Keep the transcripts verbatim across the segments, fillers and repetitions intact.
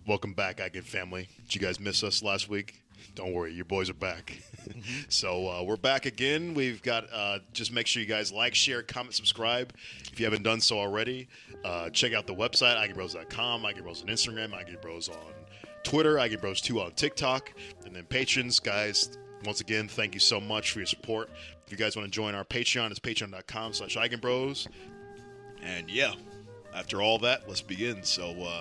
Welcome back, I Get Family. Did you guys miss us last week? Don't worry, your boys are back. so uh, we're back again. We've got, uh, just make sure you guys like, share, comment, subscribe. If you haven't done so already, uh, check out the website, I Get Bros dot com, I Get Bros on Instagram, I Get Bros on Twitter, I Get Bros two on TikTok. And then patrons, guys, once again, thank you so much for your support. If you guys want to join our Patreon, it's patreon dot com slash I Get Bros. And yeah, after all that, let's begin. So, uh,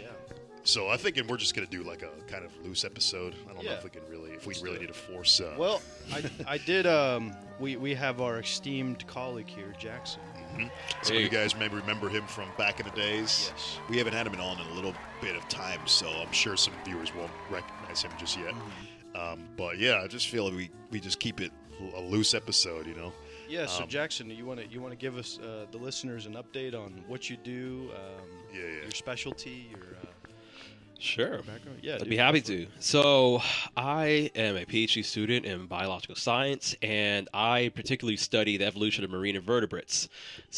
So I think we're just gonna do like a kind of loose episode. I don't yeah. know if we can really, if we really need to force. Uh, well, I, I did. Um, we we have our esteemed colleague here, Jackson. Mm-hmm. Some hey. of you guys may remember him from back in the days. Yes. We haven't had him on in a little bit of time, so I'm sure some viewers won't recognize him just yet. Mm-hmm. Um, but yeah, I just feel like we we just keep it a loose episode, you know. Yeah. So um, Jackson, you want to you want to give us uh, the listeners an update on what you do? Um, yeah, yeah. Your specialty, your. Uh, Sure. Yeah, I'd dude, be happy to. So I am a PhD student in biological science, and I particularly study the evolution of marine invertebrates.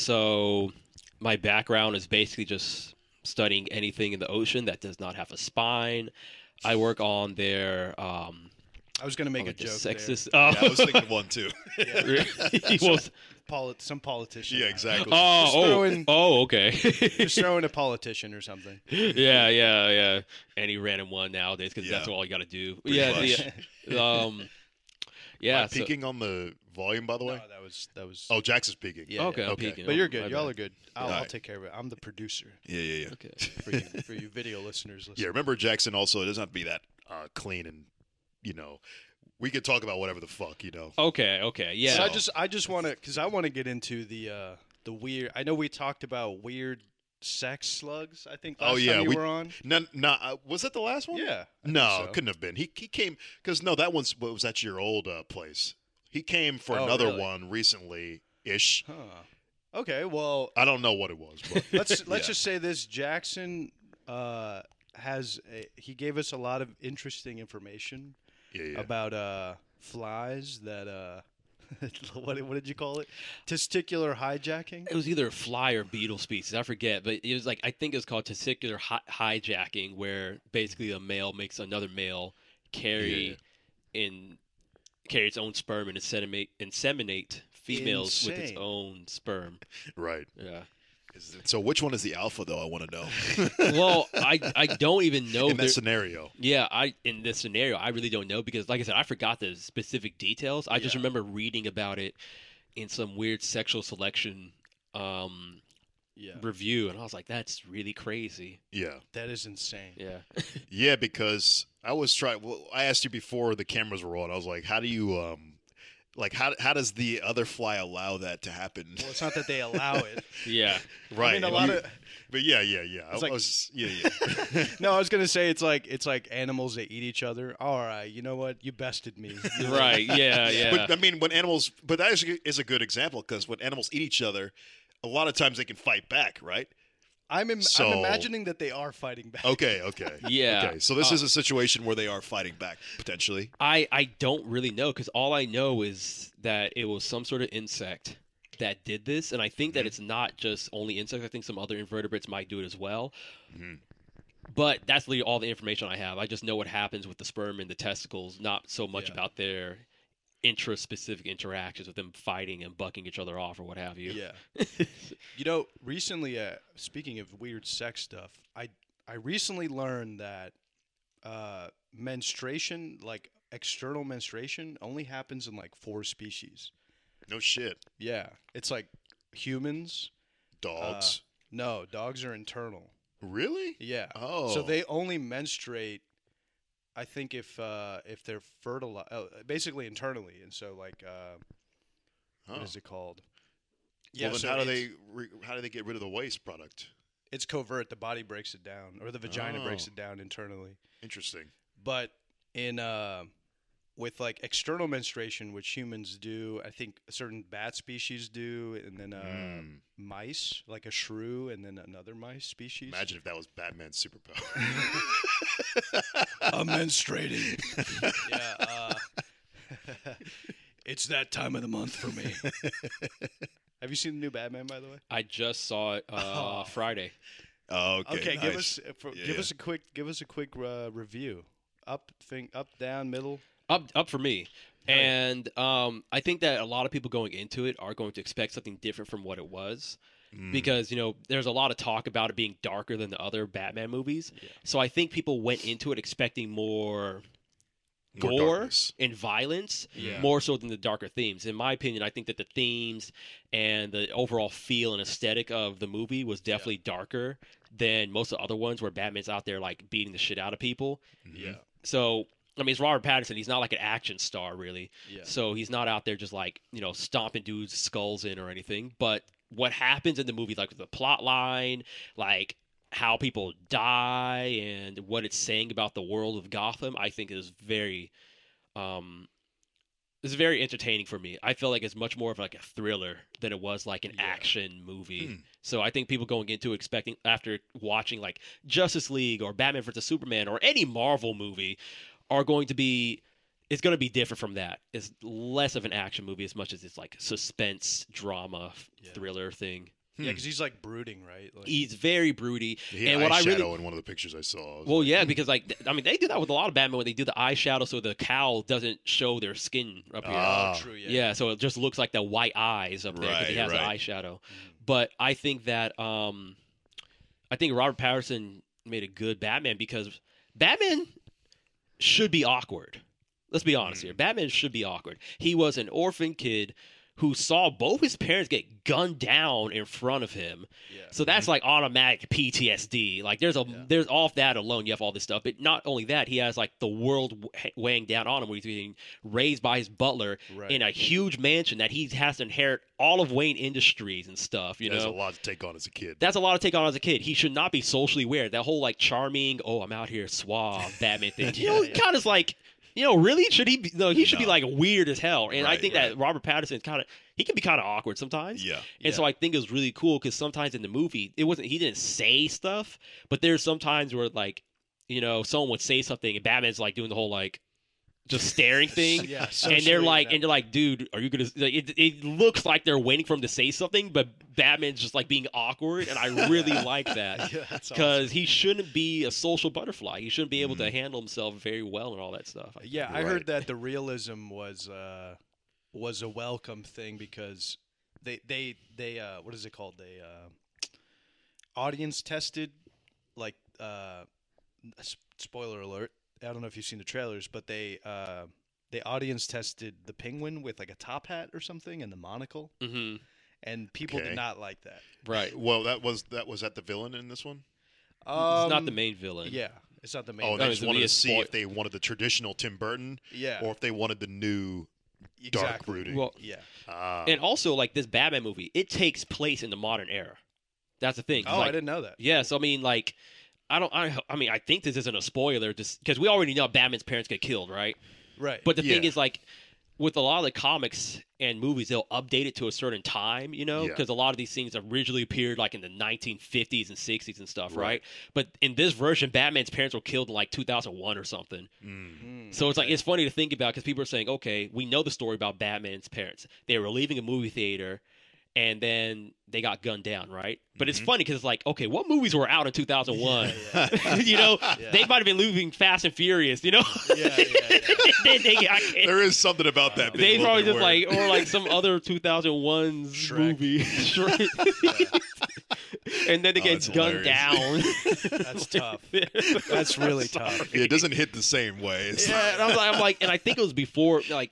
So my background is basically just studying anything in the ocean that does not have a spine. I work on their... Um, I was going to make a joke sexist, there. Oh. Yeah, I was thinking one, too. Yeah. well, Polit- some politician. Yeah, exactly. Oh, oh, in, oh, okay. Just throw in a politician or something. Yeah, yeah, yeah. Any random one nowadays, because yeah. that's all you got to do. Pretty yeah, the, um, yeah. Am I so, peeking on the volume, by the way? No, that was that was. Oh, Jackson's peeking. Yeah, okay, yeah. I'm okay. peeking. But you're Oh, good. my Y'all bad. are good. I'll, All I'll right. take care of it. I'm the producer. Yeah, yeah, yeah. Okay. For you, for you video listeners. Listening. Yeah, remember Jackson also, it doesn't have to be that uh, clean and, you know, we could talk about whatever the fuck, you know. Okay, okay, yeah. So I just I just want to because I want to get into the uh, the weird. I know we talked about weird sex slugs. I think last oh yeah, time you we were on. No, no, uh, was that the last one? Yeah. I No, think so. couldn't have been. He he came because no, that one's what was at your old uh, place. He came for Oh, another really? one recently ish. Huh. Okay. Well, I don't know what it was, but let's let's yeah. just say this: Jackson uh, has a, he gave us a lot of interesting information yeah, yeah. about uh, flies that. Uh, what what did you call it? Testicular hijacking. It was either a fly or beetle species. I forget, but it was like I think it was called testicular hi- hijacking, where basically a male makes another male carry Yeah. in carry its own sperm and inseminate inseminate females with its Insane. own sperm. right. Yeah. Is it- So which one is the alpha though? I want to know. Well, I I don't even know. In that there- scenario. Yeah, I in this scenario, I really don't know because, like I said, I forgot the specific details. I just Yeah. remember reading about it in some weird sexual selection um, Yeah, review, and I was like, "That's really crazy." Yeah. that is insane. Yeah, Yeah, because I was trying. Well, I asked you before the cameras were on. I was like, "How do you, um, like, how how does the other fly allow that to happen?" Well, it's not that they allow it. yeah. right. I mean, a And lot you- of. But yeah, yeah, yeah. I, It's like- I was, yeah, yeah. No, I was gonna say it's like it's like animals that eat each other. All right, you know what? You bested me. Right. Yeah. Yeah. But I mean, when animals, but that is, is a good example because when animals eat each other, a lot of times they can fight back, right? I'm Im- So- I'm imagining that they are fighting back. Okay, okay, Yeah. Okay, so this Uh, is a situation where they are fighting back potentially. I I don't really know because all I know is that it was some sort of insect that did this, and I think that Mhm. it's not just only insects. I think some other invertebrates might do it as well. hmm But that's literally all the information I have. I just know what happens with the sperm and the testicles, not so much Yeah. about their intra-specific interactions with them fighting and bucking each other off or what have you. Yeah. You know, recently, uh, speaking of weird sex stuff, I I recently learned that uh, menstruation, like external menstruation, only happens in like four species. No shit. Yeah, it's like humans. Dogs. No, dogs are internal. Really? Yeah. Oh. So they only menstruate, I think, if uh, if they're fertilized, uh, basically internally, and so like, uh, what Oh. is it called? Well, then so how do it's- they re- how do they get rid of the waste product? It's covert. The body breaks it down, or the vagina breaks Oh. it down internally. Interesting. But in uh, with like external menstruation, which humans do, I think certain bat species do, and then uh, Mm. mice, like a shrew, and then another mice species. Imagine if that was Batman's superpower. I'm menstruating. Yeah. Uh, it's that time of the month for me. Have you seen the new Batman, by the way? I just saw it uh, Oh. Friday. Oh, okay. Okay, nice. give us uh, for, Yeah, give yeah. us a quick give us a quick uh, review. Up, thing, up, down, middle. Up, up for me. Oh, yeah. And um, I think that a lot of people going into it are going to expect something different from what it was. Mm. Because, you know, there's a lot of talk about it being darker than the other Batman movies. Yeah. So I think people went into it expecting more, More gore darkness. and violence, Yeah. more so than the darker themes. In my opinion, I think that the themes and the overall feel and aesthetic of the movie was definitely darker than most of the other ones where Batman's out there, like, beating the shit out of people. Yeah. So, I mean, it's Robert Pattinson. He's not like an action star, really. Yeah. So he's not out there just like, you know, stomping dudes' skulls in or anything. But what happens in the movie, like the plot line, like how people die and what it's saying about the world of Gotham, I think is very, um, is very entertaining for me. I feel like it's much more of like a thriller than it was like an Yeah. action movie. Hmm. So I think people going into expecting after watching like Justice League or Batman versus Superman or any Marvel movie are going to be it's going to be different from that. It's less of an action movie as much as it's like suspense, drama, Yeah. thriller thing. Yeah, because he's like brooding, right? Like, He's very broody. He had and what I eyeshadow really in one of the pictures I saw. I was well, like, yeah, hmm. because like th- I mean, they do that with a lot of Batman when they do the eyeshadow, so the cowl doesn't show their skin up here. Ah. oh, true. Yeah. yeah, so it just looks like the white eyes up there because he Right, has right. the eyeshadow. But I think that um, I think Robert Pattinson made a good Batman because Batman should be awkward. Let's be honest here. Batman should be awkward. He was an orphan kid who saw both his parents get gunned down in front of him. Yeah. So that's like automatic P T S D. Like there's a Yeah. there's off that alone you have all this stuff. But not only that, he has like the world w- weighing down on him where he's being raised by his butler Right. in a huge mansion that he has to inherit all of Wayne Industries and stuff, you There's know. a lot to take on as a kid. That's a lot to take on as a kid. He should not be socially aware. That whole like charming, oh, I'm out here suave Batman thing. You know, Yeah, yeah. kind of like, you know, really should he be? No, he should be No. like weird as hell. And I Right, think right. that Robert Pattinson kind of he can be kind of awkward sometimes. Yeah. And so I think it was really cool because sometimes in the movie it wasn't he didn't say stuff, but there's some times where like, you know, someone would say something and Batman's like doing the whole like just staring thing. Yeah, and socially they're like, that- and they're like, dude, are you gonna? Like, it, it looks like they're waiting for him to say something, but Batman's just like being awkward, and I really like that Yeah, that's because awesome. he shouldn't be a social butterfly. He shouldn't be able to handle himself very well and all that stuff. Yeah, I Right. heard that the realism was uh, was a welcome thing because they they they uh, what is it called? They uh, audience tested like uh, s- spoiler alert. I don't know if you've seen the trailers, but they uh, they audience tested the Penguin with like a top hat or something and the monocle, hmm and people Okay. did not like that. Right. Well, that was that was that the villain in this one. Um, it's not the main villain. Yeah, it's not the main. Oh, No, they it's just the- wanted the to see spoil- if they wanted the traditional Tim Burton yeah, or if they wanted the new dark exactly. brooding. Well, Yeah. Ah. and also like this Batman movie, it takes place in the modern era. That's the thing. 'cause, Oh, like, I didn't know that. Yeah, so I mean, like, I don't. I, I mean, I think this isn't a spoiler, just because we already know Batman's parents get killed, right? Right. But the thing Yeah. is, like, with a lot of the comics and movies, they'll update it to a certain time, you know, Yeah. because a lot of these things originally appeared like in the nineteen fifties and sixties and stuff, right? Right. But in this version, Batman's parents were killed in like two thousand one or something. Mm. Mm, So it's like okay. it's funny to think about because people are saying, okay, we know the story about Batman's parents. They were leaving a movie theater, and then they got gunned down, right? But it's Mhm. funny because it's like, okay, what movies were out in two thousand one? Yeah, yeah. you know, Yeah. they might have been leaving Fast and Furious, you know. Yeah, yeah, yeah. they, they, got, There is something about that. being a they little probably bit just weird. like or like some other two thousand one's Shrek. movie, Shrek. and then they Oh, get that's gunned down. That's tough. That's really tough. Yeah, it doesn't hit the same way. It's Yeah, and I'm like, I'm like, and I think it was before, like,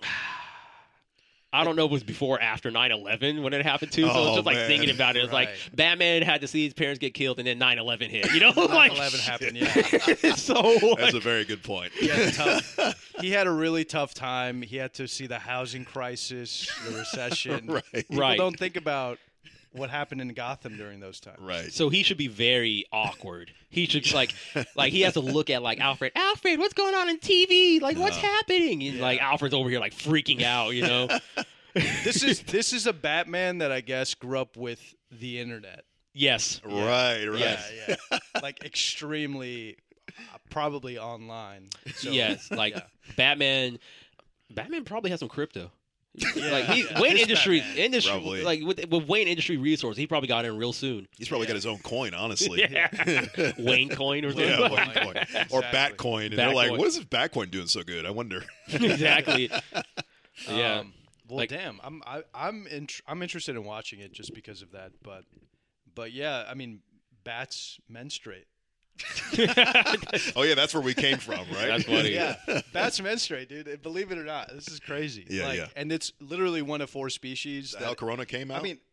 I don't know if it was before or after nine eleven when it happened too. So Oh, it's just like man. thinking about it. It's like Right. Batman had to see his parents get killed, and then nine eleven hit. You know, like nine eleven happened, yeah. so That's like, a very good point. He had, a tough, he had a really tough time. He had to see the housing crisis, the recession. Right. People Right. don't think about what happened in Gotham during those times. Right. so he should be very awkward. He should like, like he has to look at like Alfred. Alfred, what's going on in T V? Like, what's No. happening? And Yeah. like Alfred's over here like freaking out. You know. This is this is a Batman that I guess grew up with the internet. Yes. Right. Right. Yeah, yeah. Like extremely, uh, probably online. So, yes. Like yeah. Batman. Batman probably has some crypto. like he, yeah, Wayne this Industries, Batman. industry, Probably. like with, with Wayne Industry Resource, he probably got in real soon. He's probably Yeah. got his own coin, honestly. Yeah. Wayne Coin or something. Yeah, Wayne coin. Or Exactly. Batcoin. And they're like, Batcoin. what is this Batcoin doing so good? I wonder. exactly. Yeah. Um, well, Like- damn, I'm I, I'm int- I'm interested in watching it just because of that. But but yeah, I mean, bats menstruate. Oh, yeah, that's where we came from, right? That's funny. Yeah, bats menstruate, dude. Believe it or not, this is crazy. Yeah, like, yeah. And it's literally one of four species. Is that that, how Corona came out? I mean,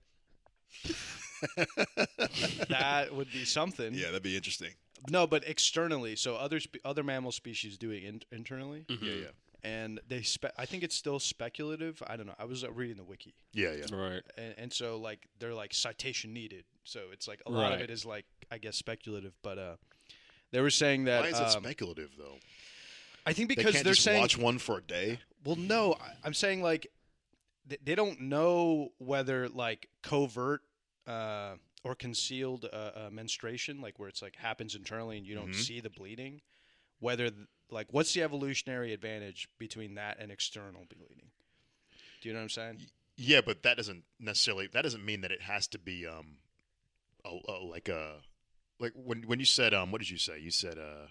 that would be something. yeah, that'd be interesting. No, but externally. So other spe- other mammal species do it in- internally, Mhm. Yeah, yeah. and they. Spe- I think it's still speculative. I don't know. I was uh, reading the wiki. Yeah, yeah. Right. and, and so like they're like citation needed, so it's like a lot of Right. it is like I guess speculative, but uh they were saying that Why is it um, speculative, though? I think They because can't they're just saying watch one for a day? well no I, I'm saying like th- they don't know whether like covert uh or concealed uh, uh, menstruation, like where it's like happens internally and you don't Mhm. see the bleeding, whether th- like what's the evolutionary advantage between that and external bleeding? Do you know what I'm saying? Yeah, but that doesn't necessarily, that doesn't mean that it has to be, um, a, a, like a, like when when you said, um, what did you say? You said, uh,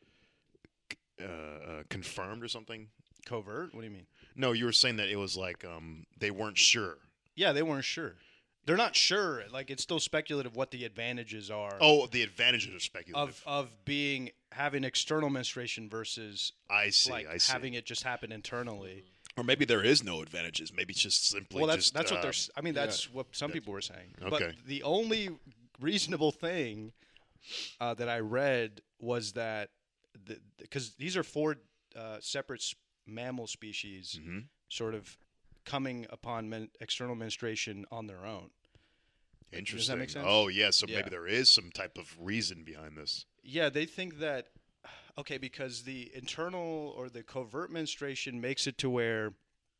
c- uh, uh, confirmed or something? Covert? What do you mean? No, you were saying that it was like, um, they weren't sure. Yeah, they weren't sure. They're not sure. Like it's still speculative what the advantages are Oh, the advantages are speculative. of of being having external menstruation versus I see, like I see. having it just happen internally. Or maybe there is no advantages. Maybe it's just simply Well, that's just, that's what uh, they're. s- I mean, that's what some people were saying. Okay. But the only reasonable thing uh, that I read was that because these are four uh, separate s- mammal species, Mhm. sort of coming upon men- external menstruation on their own. Interesting. make sense? Oh, yeah. So Yeah. maybe there is some type of reason behind this. Yeah, they think that okay, because the internal or the covert menstruation makes it to where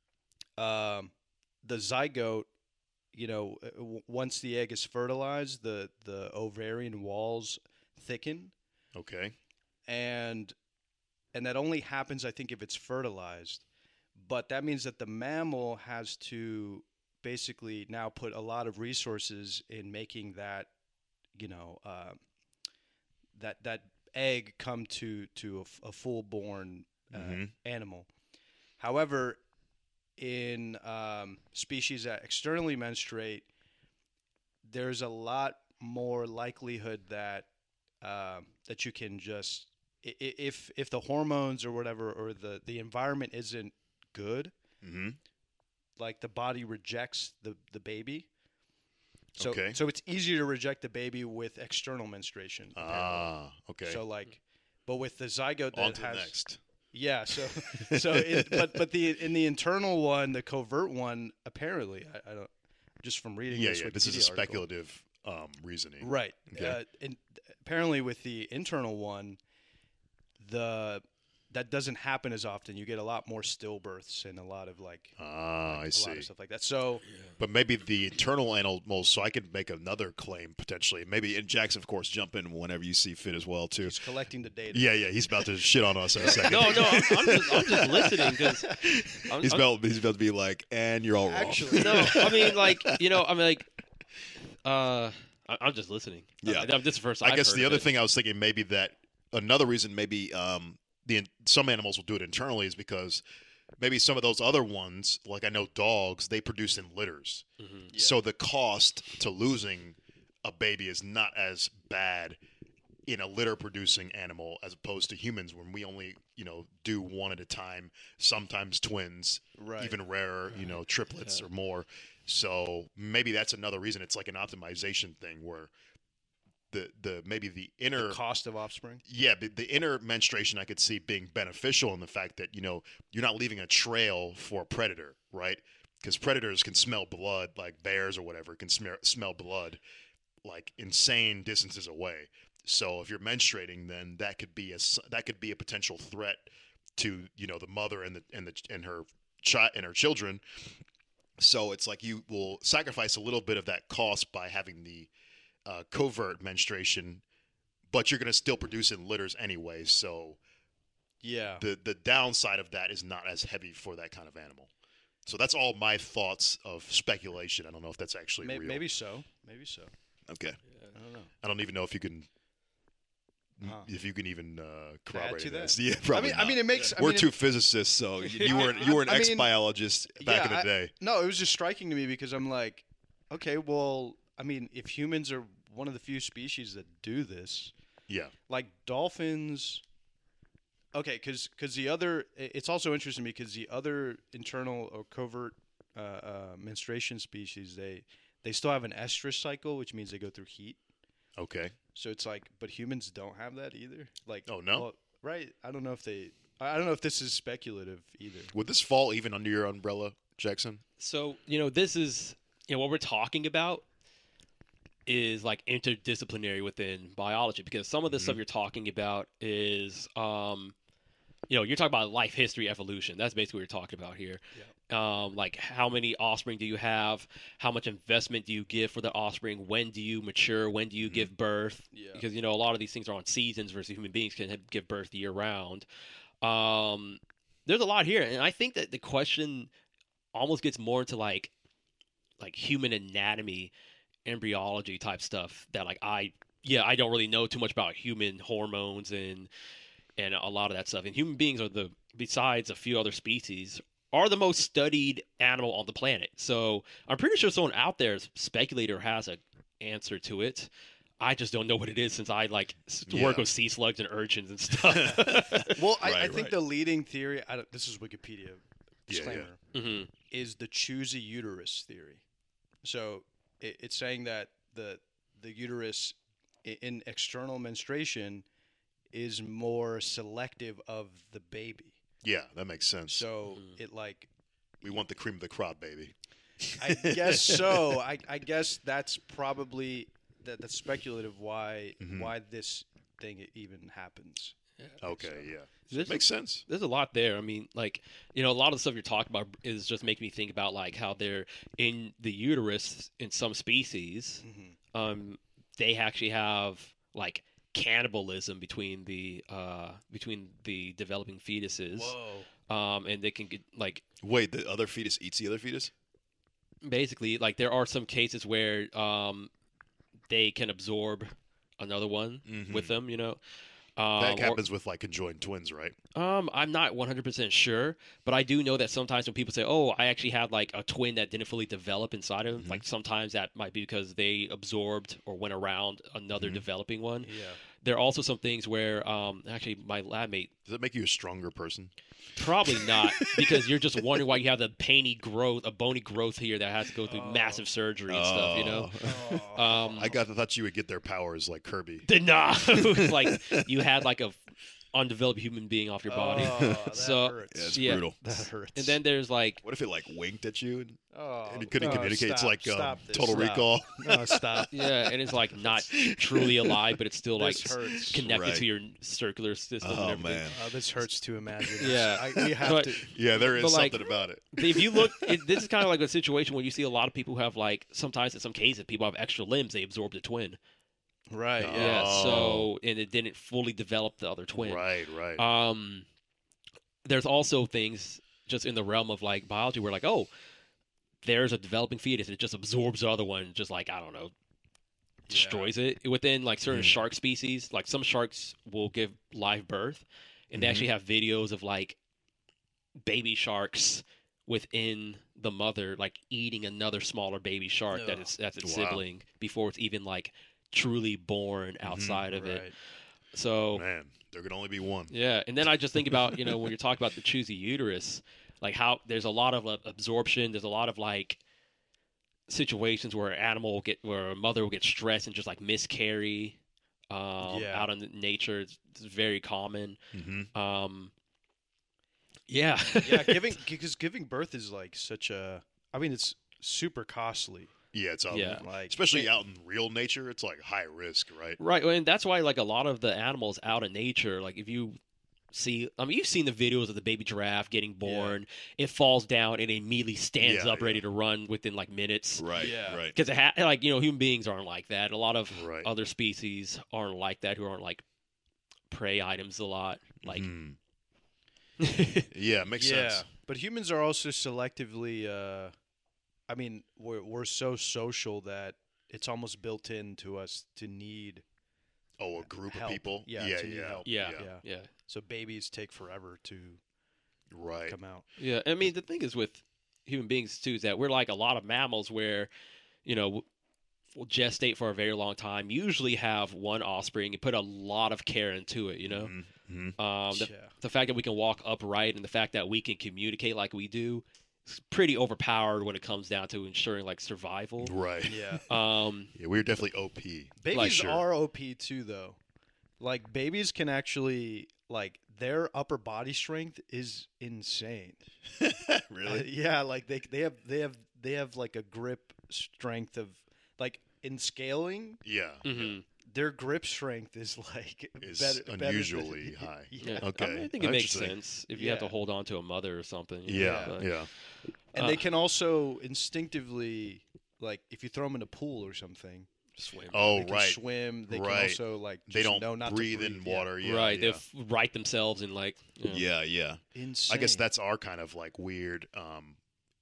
um, the zygote, you know, uh, w- once the egg is fertilized, the the ovarian walls thicken, Okay. and and that only happens, I think, if it's fertilized. But that means that the mammal has to basically now put a lot of resources in making that, you know, uh, that that egg come to to a, f- a full born uh, Mhm. animal. However, in um, species that externally menstruate, there's a lot more likelihood that um that you can just i- i- if if the hormones or whatever or the the environment isn't good, Mm-hmm. like the body rejects the the baby. So Okay. so it's easier to reject the baby with external menstruation. apparently. Ah, okay. So like, but with the zygote that On to has the next. yeah. So so it, but but the in the internal one, the covert one, apparently I, I don't just from reading Yeah, this yeah. This is a Wikipedia article. speculative um, reasoning. Right. Okay. Uh, and apparently, with the internal one, the that doesn't happen as often. You get a lot more stillbirths and a lot of like Ah, I a see. lot of stuff like that. So But maybe the internal animals, so I could make another claim potentially. Maybe, and Jackson, of course, jump in whenever you see fit as well, too. he's collecting the data. Yeah, yeah, he's about to shit on us in a second. No, no, I'm, I'm just, I'm just listening because He's about, he's about to be like, and you're all wrong. Actually, no, I mean, like, you know, I mean, like, uh, I, I'm just listening. Yeah. Uh, this is the first. I I've guess heard the of other it. thing I was thinking maybe that another reason maybe um, the some animals will do it internally is because maybe some of those other ones, like I know dogs, they produce in litters. Mhm. So the cost to losing a baby is not as bad in a litter producing animal as opposed to humans when we only, you know, do one at a time, sometimes twins, Right. even rarer, you know, triplets or more. So maybe that's another reason it's like an optimization thing where the the maybe the inner the cost of offspring. yeah, the, the inner menstruation I could see being beneficial in the fact that, you know, you're not leaving a trail for a predator, right? Because predators can smell blood, like bears or whatever, can smell smell blood like insane distances away. So if you're menstruating, then that could be a s- that could be a potential threat to, you know, the mother and the and the and her child and her children. So it's like you will sacrifice a little bit of that cost by having the uh, covert menstruation, but you're going to still produce in litters anyway. So Yeah. the the downside of that is not as heavy for that kind of animal. So that's all my thoughts of speculation. I don't know if that's actually May- real. maybe so. Maybe so. Okay. I don't know. I don't even know if you can. Huh. If you can even uh, corroborate to this. that? Yeah, I probably mean, I not. mean, it makes. I We're mean, it- two physicists, so you, you weren't you were an I mean, ex-biologist back in yeah, the I- day. No, it was just striking to me because I'm like, okay, well, I mean, if humans are one of the few species that do this, Yeah. like dolphins. Okay, because the other, i- it's also interesting because the other internal or covert uh, uh, menstruation species, they they still have an estrous cycle, which means they go through heat. Okay. So it's like, but humans don't have that either. Like, Oh, no? well, right? I don't know if they. I I don't know if this is speculative either. Would this fall even under your umbrella, Jackson? So, you know, this is, you know, what we're talking about is like interdisciplinary within biology because some of the stuff you're talking about is, um, you know, you're talking about life history evolution. That's basically what you're talking about here. Um, like how many offspring do you have? How much investment do you give for the offspring? When do you mature? When do you give birth? Yeah. Because, you know, a lot of these things are on seasons versus human beings can have, give birth year round. Um, there's a lot here. And I think that the question almost gets more into like, like human anatomy, embryology type stuff that like I, yeah, I don't really know too much about human hormones and, and a lot of that stuff. And human beings are the, besides a few other species, are the most studied animal on the planet. So I'm pretty sure someone out there, speculator, has an answer to it. I just don't know what it is since I like s- Yeah. work with sea slugs and urchins and stuff. Well, I, I Right, think right. the leading theory. I don't, this is Wikipedia Yeah, disclaimer. hmm Is the choosy uterus theory. So it, it's saying that the the uterus i- in external menstruation is more selective of the baby. Yeah, that makes sense. So Mhm. it like we want the cream of the crop, baby. I guess so. I, I guess that's probably that, that's speculative why Mhm. why this thing even happens. Okay, yeah. There's, Makes sense. there's a lot there. I mean, like, you know, a lot of the stuff you're talking about is just making me think about like how they're in the uterus in some species. Mhm. Um, they actually have like cannibalism between the uh between the developing fetuses. Whoa. Um, and they can get like Wait, the other fetus eats the other fetus? basically like there are some cases where um they can absorb another one Mhm. with them. You know. Um, That or- happens with like conjoined twins, right? Um, I'm not one hundred percent sure, but I do know that sometimes when people say, "Oh, I actually had like a twin that didn't fully develop inside of them," Mhm. like sometimes that might be because they absorbed or went around another Mhm. developing one. Yeah. There are also some things where, um, actually, my lab mate Does that make you a stronger person? probably not because you're just wondering why you have the painy growth, a bony growth here that has to go through Oh. massive surgery and stuff. You know, Oh. um, I got I thought you would get their powers like Kirby. did not like you had like a undeveloped human being off your body. Oh, that So- hurts. Yeah, it's Yeah. brutal. that hurts. And then there's like What if it like winked at you and, oh, and you couldn't no, communicate? It's stop, like um, stop this, Total stop. Recall. No, stop. yeah, and it's like not truly alive, but it's still like This hurts. connected Right. to your circular system. and Oh everything. man. Oh, this hurts to imagine. Yeah. I, we have But- to. Yeah, there is But, like, something about it. If you look, it, this is kind of like a situation where you see a lot of people who have like sometimes in some cases people have extra limbs. They absorbed a twin. Right. Oh. Yeah. Yeah. So and it didn't fully develop the other twin. Right, right. Um, there's also things just in the realm of like biology where like oh, there's a developing fetus and it just absorbs the other one, just like I don't know, destroys it within like certain Mhm. shark species. Like some sharks will give live birth, and they Mhm. actually have videos of like baby sharks within the mother, like eating another smaller baby shark that Ugh. is that's its Wow. sibling before it's even like truly born outside of it. Right. So Man, there can only be one. yeah, and then I just think about you know when you're talking about the choosy uterus, like how there's a lot of uh, absorption. There's a lot of like situations where an animal will get where a mother will get stressed and just like miscarry um, Yeah. out in nature. It's, it's very common. Mm-hmm. Um, yeah, Yeah. Giving because giving birth is like such a. I mean, it's super costly. Yeah, it's out. Yeah. Like Especially out in real nature, it's like high risk, right? right, and that's why like a lot of the animals out in nature, like if you see, I mean, you've seen the videos of the baby giraffe getting born. It falls down and it immediately stands Yeah, up, ready yeah. to run within like minutes. Right, Yeah. right. Because it ha- like you know, human beings aren't like that. A lot of Right. other species aren't like that. Who aren't like prey items a lot. Like Mhm. Yeah, makes yeah, sense. but humans are also selectively. Uh, I mean, we're we're so social that it's almost built into us to need. Oh, a group Help. of people. Yeah, yeah, to need yeah, help. Yeah. Yeah. Yeah. So babies take forever to Right. come out. Yeah. I mean, the thing is with human beings too is that we're like a lot of mammals where, you know, will gestate for a very long time. Usually have one offspring and put a lot of care into it. You know, Mm-hmm. um, the, yeah. the fact that we can walk upright and the fact that we can communicate like we do is pretty overpowered when it comes down to ensuring like survival. Right. Yeah. Um, Yeah, we're definitely O P. Babies Like, sure. are O P too, though. Like babies can actually like their upper body strength is insane. Really? Uh, yeah, like they they have they have they have like a grip strength of like in scaling, Yeah. mhm. their grip strength is like Is better, better than- unusually high. Yeah. Yeah. Okay. I, mean, I think it makes Interesting. sense if you have to Yeah. hold on to a mother or something. you know, Yeah, but- yeah. And Uh, they can also instinctively like if you throw them in a pool or something, Swim. Oh, they can right. swim. They Right. can also like They just don't know not breathe, to in breathe. Yeah. water. Yeah, right. Yeah. They f- right themselves in like. you know. yeah, yeah. Insane. I guess that's our kind of like weird um,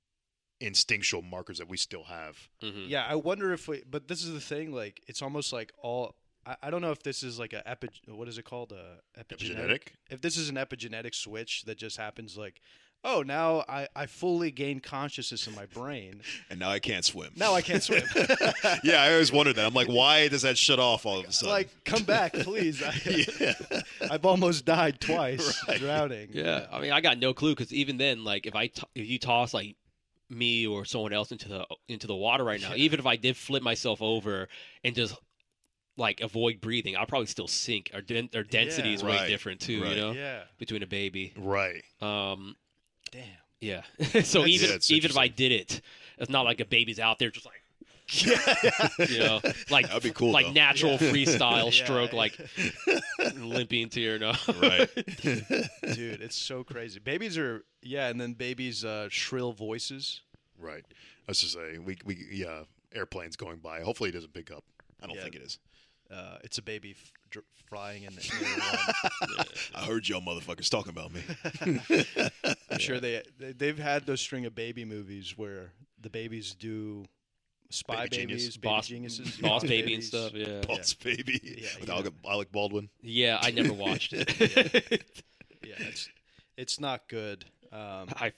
instinctual markers that we still have. Mhm. Yeah, I wonder if we. But this is the thing. Like, it's almost like all. I, I don't know if this is like a epi. What is it called? A epigenetic. Epigenetic? If this is an epigenetic switch that just happens, like, oh, now I I fully gain consciousness in my brain. And now I can't swim. Now I can't swim. Yeah, I always wondered that. I'm like, why does that shut off all of a sudden? Like, come back, please. I, yeah. I've almost died twice Right. drowning. Yeah, I mean, I got no clue because even then, like, if I t- if you toss like me or someone else into the into the water right now, even if I did flip myself over and just like avoid breathing, I'll probably still sink. Our den- our density Yeah. is Right, way different too, right. you know, Yeah. between a baby. Right. Um, Damn. yeah. so That's- even yeah, it's even if I interesting. did it, it's not like a baby's out there just like. Yeah. You know, like That'd be cool, like though. natural Yeah. freestyle Yeah. stroke, like limping to your nose. Right. Dude, it's so crazy. Babies are yeah, and then babies' uh, shrill voices. Right. Let's just say we we yeah, airplanes going by. Hopefully it doesn't pick up. I don't Yeah. think it is. Uh, it's a baby f- dr- flying in the air. I heard y'all motherfuckers talking about me. I'm sure they, they they've had those string of baby movies where the babies do spy Baby Genius. babies, baby Boss, geniuses, boss baby and babies. stuff. Yeah. Boss baby. Yeah, With yeah. Alec, Alec Baldwin. Yeah, I never watched it. Yeah, it's it's not good. Um, I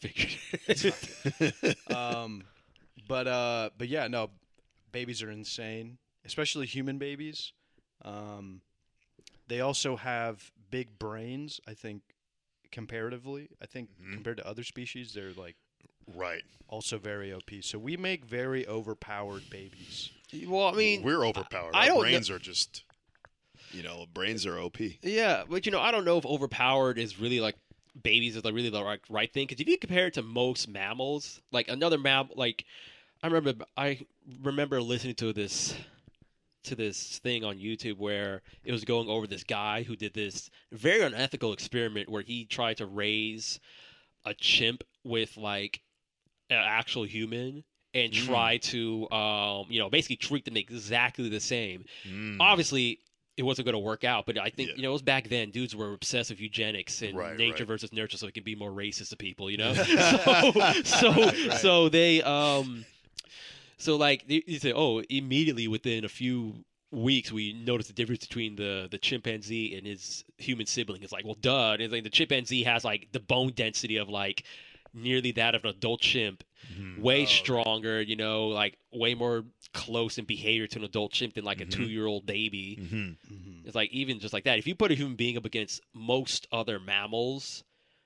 figured. um, but uh, but yeah, no, babies are insane, especially human babies. Um, they also have big brains. I think comparatively, I think Mhm. compared to other species, they're like Right. also very O P. So we make very overpowered babies. well, I mean, We're overpowered. I Our don't kn- brains are just, you know, brains are O P. yeah, but you know, I don't know if overpowered is really like babies is like really the right, right thing. Because if you compare it to most mammals, like another mammal, like I remember, I remember listening to this to this thing on YouTube where it was going over this guy who did this very unethical experiment where he tried to raise a chimp with like an actual human and Mm. try to um you know basically treat them exactly the same. Mm. Obviously it wasn't going to work out, but I think Yeah. you know it was back then dudes were obsessed with eugenics and Right, nature right. versus nurture so it can be more racist to people, you know. so so, Right, right. so they um so like they- you say, oh, immediately within a few weeks we noticed the difference between the the chimpanzee and his human sibling. It's like, well, duh. And it's like the chimpanzee has like the bone density of like nearly that of an adult chimp, Mhm. way Oh, okay. stronger, you know, like way more close in behavior to an adult chimp than like Mhm. a two year old baby. Mhm. Mm-hmm. It's like even just like that. If you put a human being up against most other mammals,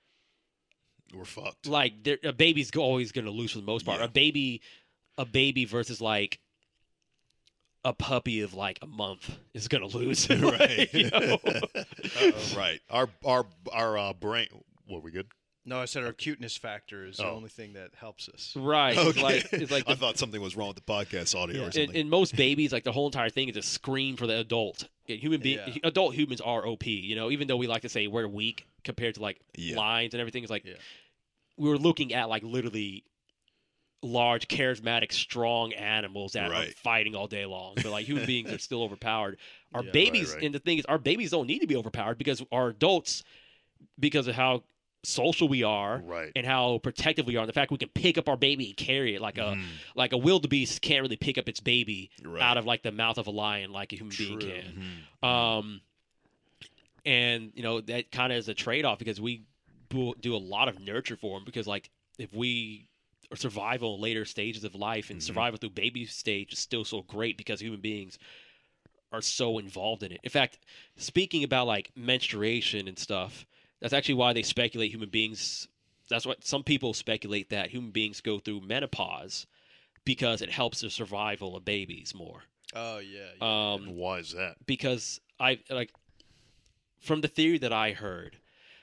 We're fucked. like they're- a baby's go- always going to lose for the most part. Yeah. A baby, a baby versus like a puppy of like a month is going to lose. Right. You know? Uh-oh. Right. Our our our uh, brain. Were we good? No, I said our cuteness factor is the Oh. only thing that helps us. Right. It's like it's like I the, thought something was wrong with the podcast audio Yeah. or in, something. in most babies, like the whole entire thing is a scream for the adult. Yeah, Human being, Yeah. adult humans are O P. You know, even though we like to say we're weak compared to like Yeah. lions and everything, it's like Yeah. we were looking at like literally large, charismatic, strong animals that are Right. fighting all day long. But like human beings are still overpowered. Our Yeah. babies, Right, right. and the thing is, our babies don't need to be overpowered because our adults, because of how social we are, Right. and how protective we are, and the fact we can pick up our baby and carry it like a like a wildebeest can't really pick up its baby Right. out of like the mouth of a lion like a human being True. can. Um, and you know that kind of is a trade off because we do do a lot of nurture for them because like if we or survival in later stages of life and survival through baby stage is still so great because human beings are so involved in it. In fact, speaking about like menstruation and stuff, that's actually why they speculate human beings. That's what some people speculate that human beings go through menopause because it helps the survival of babies more. Oh yeah. yeah. Um, Why is that? because I like from the theory that I heard,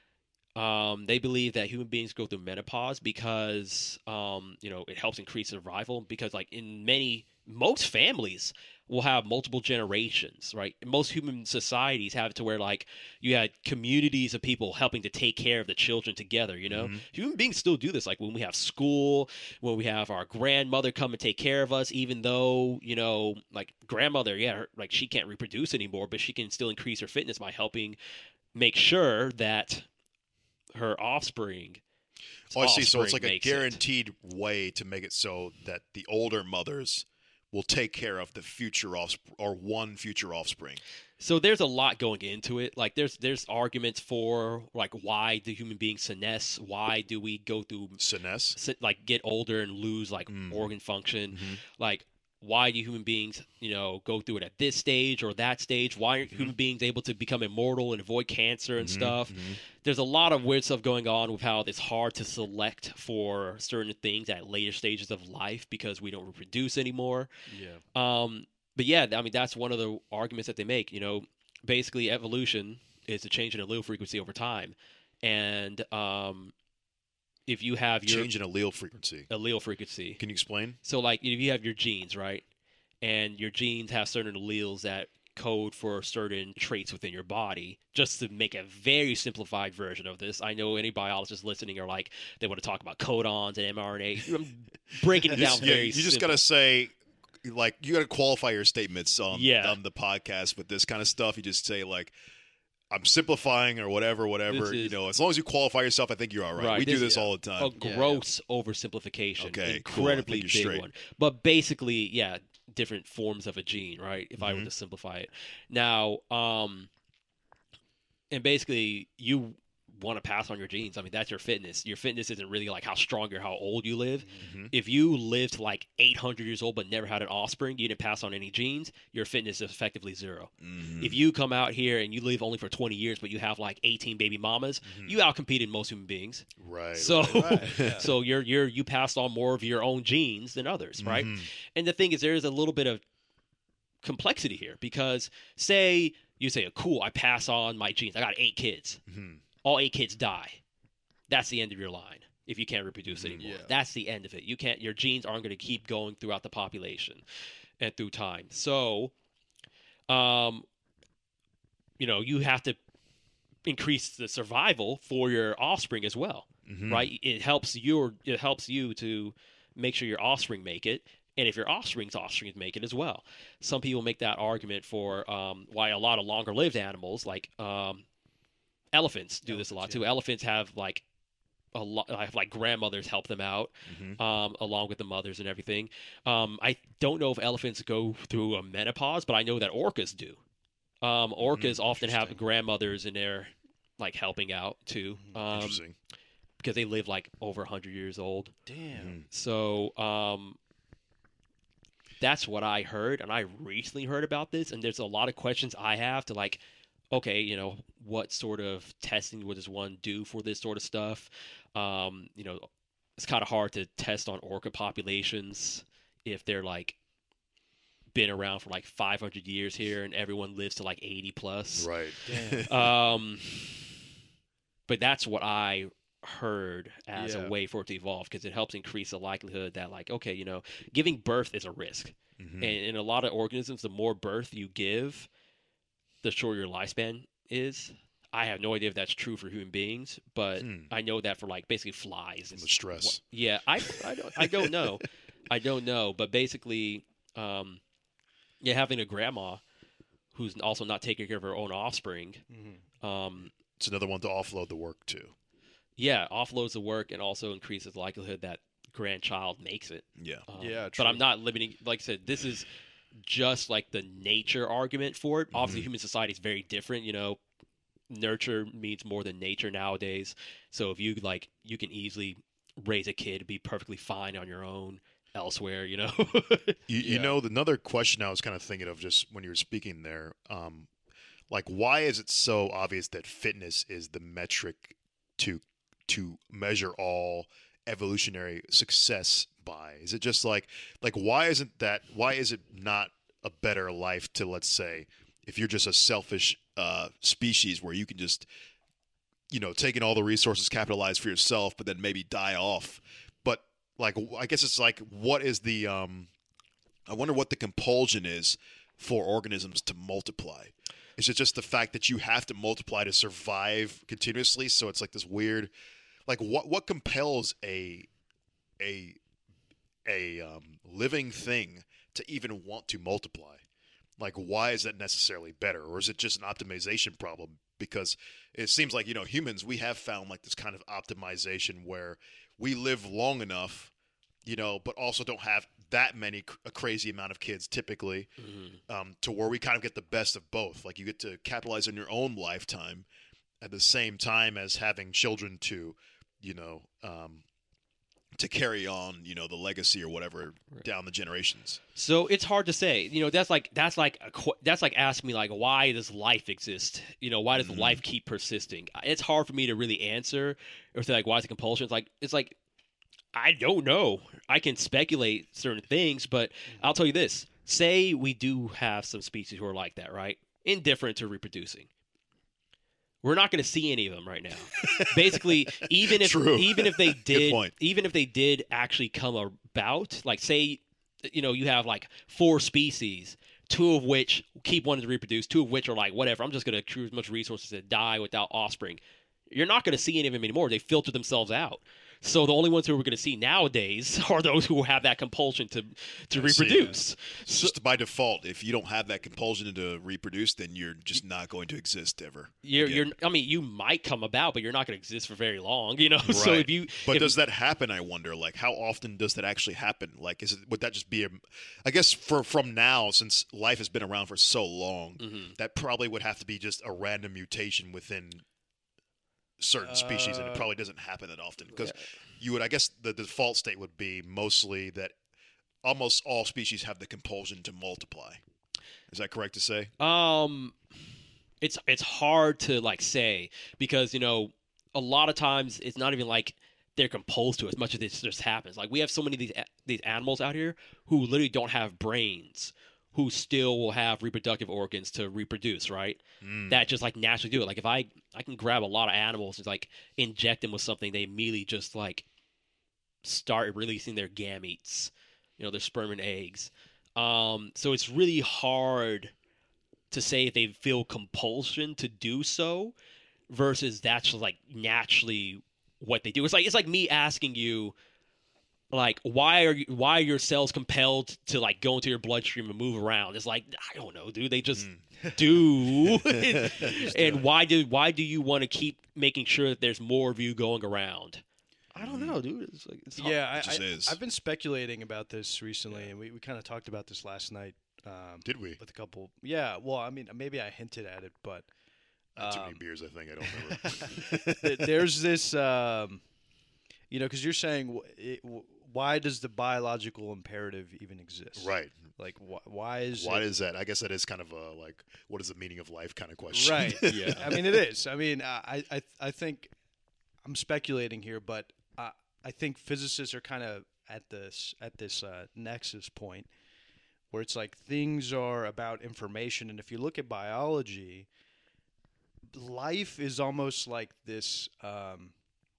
um, they believe that human beings go through menopause because um, you know it helps increase survival. Because like in many most families will have multiple generations, right? Most human societies have it to where like you had communities of people helping to take care of the children together, you know? Human beings still do this. Like when we have school, when we have our grandmother come and take care of us, even though, you know, like grandmother, yeah, her, like she can't reproduce anymore, but she can still increase her fitness by helping make sure that her offspring Oh, I see. So it's offspring like a makes it. guaranteed way to make it so that the older mothers will take care of the future offspring or one future offspring. So there's a lot going into it. Like there's there's arguments for like why do human beings senesce? Why do we go through Senesce? se- like get older and lose like organ function? Like why do human beings you know go through it at this stage or that stage? Why aren't human beings able to become immortal and avoid cancer and stuff? There's a lot of weird stuff going on with how it's hard to select for certain things at later stages of life because we don't reproduce anymore. Yeah. Um, but yeah, I mean that's one of the arguments that they make. You know, basically evolution is a change in allele frequency over time, and um, if you have your Change in allele frequency. allele frequency, Can you explain? so like if you have your genes, right, and your genes have certain alleles that code for certain traits within your body. Just to make a very simplified version of this, I know any biologists listening are like they want to talk about codons and mRNA. I'm breaking it You down just- yeah, very. you just simple. got to say, like, you got to qualify your statements on, Yeah. on the podcast with this kind of stuff. You just say, like, I'm simplifying or whatever, whatever. This You is- know, as long as you qualify yourself, I think you're all right. Right, We do this- this all the a time. Yeah, gross oversimplification. Okay, cool. I Incredibly think you're big straight. one. But basically, yeah, different forms of a gene, right? If I were Mhm. to simplify it. Now, um and basically you want to pass on your genes. I mean, that's your fitness. Your fitness isn't really like how strong or how old you live. Mhm. If you lived like eight hundred years old but never had an offspring, you didn't pass on any genes, your fitness is effectively zero. Mhm. If you come out here and you live only for twenty years but you have like eighteen baby mamas, you outcompeted most human beings. Right. So, Mm-hmm. right. Right, yeah. so you're you're you passed on more of your own genes than others, right? Mhm. And the thing is, there is a little bit of complexity here because say you say, oh, "Cool, I pass on my genes. I got eight kids. Mhm. All eight kids die. That's the end of your line if you can't reproduce Mhm. anymore. Yeah. That's the end of it. You can't. Your genes aren't going to keep going throughout the population and through time. So, um, you know, you have to increase the survival for your offspring as well, Mhm. right? It helps your it helps you to make sure your offspring make it, and if your offspring's offspring make it as well. Some people make that argument for um, why a lot of longer lived animals like um, elephants do this a lot Elephants, too. Elephants have like a lot have like grandmothers help them out Mhm. um, along with the mothers and everything. Um, I don't know if elephants go through a menopause, but I know that orcas do. Um, orcas Mhm, often have interesting. grandmothers in there like helping out too, um, Interesting. because they live like over one hundred years old. Damn. So um, that's what I heard, and I recently heard about this, and there's a lot of questions I have to like, okay, you know, what sort of testing would this one do for this sort of stuff? Um, you know, it's kind of hard to test on orca populations if they're like been around for like five hundred years here and everyone lives to like eighty plus. Right. Damn. Um, but that's what I heard as Yeah. a way for it to evolve because it helps increase the likelihood that like, okay, you know, giving birth is a risk. Mhm. And in a lot of organisms, the more birth you give, the shorter your lifespan is. I have no idea if that's true for human beings, but Hmm. I know that for like basically flies. From it's- the stress. Yeah, I I don't I don't know. I don't know, but basically, um, yeah, having a grandma who's also not taking care of her own offspring, Mhm. um, It's another one to offload the work to. yeah, offloads the work and also increases the likelihood that grandchild makes it. Yeah. Um, Yeah, but I'm true. not limiting. Like I said, this is just like the nature argument for it. Obviously, Mhm. human society is very different. You know, nurture means more than nature nowadays. So if you like, you can easily raise a kid, be perfectly fine on your own elsewhere. You know. You, you Yeah. know, another question I was kind of thinking of just when you were speaking there, um, like, why is it so obvious that fitness is the metric to to measure all evolutionary success by? Is it just like like why isn't that? Why is it not a better life to, let's say, if you're just a selfish uh, species where you can just, you know, taking all the resources, capitalize for yourself, but then maybe die off. But like, I guess it's like, what is the? Um, I wonder what the compulsion is for organisms to multiply. Is it just the fact that you have to multiply to survive continuously? So it's like this weird, like what what compels a a a um, living thing to even want to multiply? Like, why is that necessarily better, or is it just an optimization problem? Because it seems like, you know, humans, we have found like this kind of optimization where we live long enough, you know, but also don't have that many a crazy amount of kids typically, Mhm. um, to where we kind of get the best of both. Like, you get to capitalize on your own lifetime at the same time as having children to, you know, um, to carry on, you know, the legacy or whatever Right. down the generations. So it's hard to say. You know, that's like that's like a, qu- that's like asking me like, why does life exist? You know, why does Mhm. life keep persisting? It's hard for me to really answer or say like, why is it compulsion? It's like it's like I don't know. I can speculate certain things, but I'll tell you this: say we do have some species who are like that, right? Indifferent to reproducing. We're not going to see any of them right now. Basically, even if True. even if they Good did, point. even if they did actually come about, like say, you know, you have like four species, two of which keep wanting to reproduce, two of which are like, whatever, I'm just going to accrue as much resources and die without offspring. You're not going to see any of them anymore. They filter themselves out. So the only ones who we're going to see nowadays are those who have that compulsion to to I see. reproduce. It's just by default. If you don't have that compulsion to reproduce, then you're just not going to exist ever. You're, again. you're, I mean, you might come about, but you're not going to exist for very long, you know. So Right. if you, But if, does that happen? I wonder. Like, how often does that actually happen? Like, is it would that just be a? I guess for from now, since life has been around for so long, Mhm. that probably would have to be just a random mutation within certain species, and it Uh, probably doesn't happen that often because you would. I guess the default state would be mostly that almost all species have the compulsion to multiply. Is that correct to say? um, it's it's hard to like say because you know a lot of times it's not even like they're composed to as much as it just happens. Like we have so many of these a- these animals out here who literally don't have brains, who still will have reproductive organs to reproduce, right? Mm. That just like naturally do it. Like if I I can grab a lot of animals and like inject them with something, they immediately just like start releasing their gametes, you know, their sperm and eggs. Um, so it's really hard to say if they feel compulsion to do so versus that's just like naturally what they do. It's like it's like me asking you like why are you, why are your cells compelled to like go into your bloodstream and move around? It's like I don't know, dude. They just Mm. do. Just do And it. why do why do you want to keep making sure that there's more of you going around? I don't Mm. know, dude. It's like it's hard. Yeah, I, It just I, is. I've been speculating about this recently, and we, we kind of talked about this last night um, Did we? with a couple. Yeah, well, I mean, maybe I hinted at it, but I had too many um, beers, I think. I don't remember. th- there's this, um, you know, because you're saying wh- it, wh- why does the biological imperative even exist? Right. Like, wh- why is Why it? is that? I guess that is kind of a, like, what is the meaning of life kind of question. Right. Yeah. I mean, it is. I mean, I, I, I think I'm speculating here, but I, I think physicists are kind of at this at this uh, nexus point where it's like things are about information, and if you look at biology, life is almost like this. Um,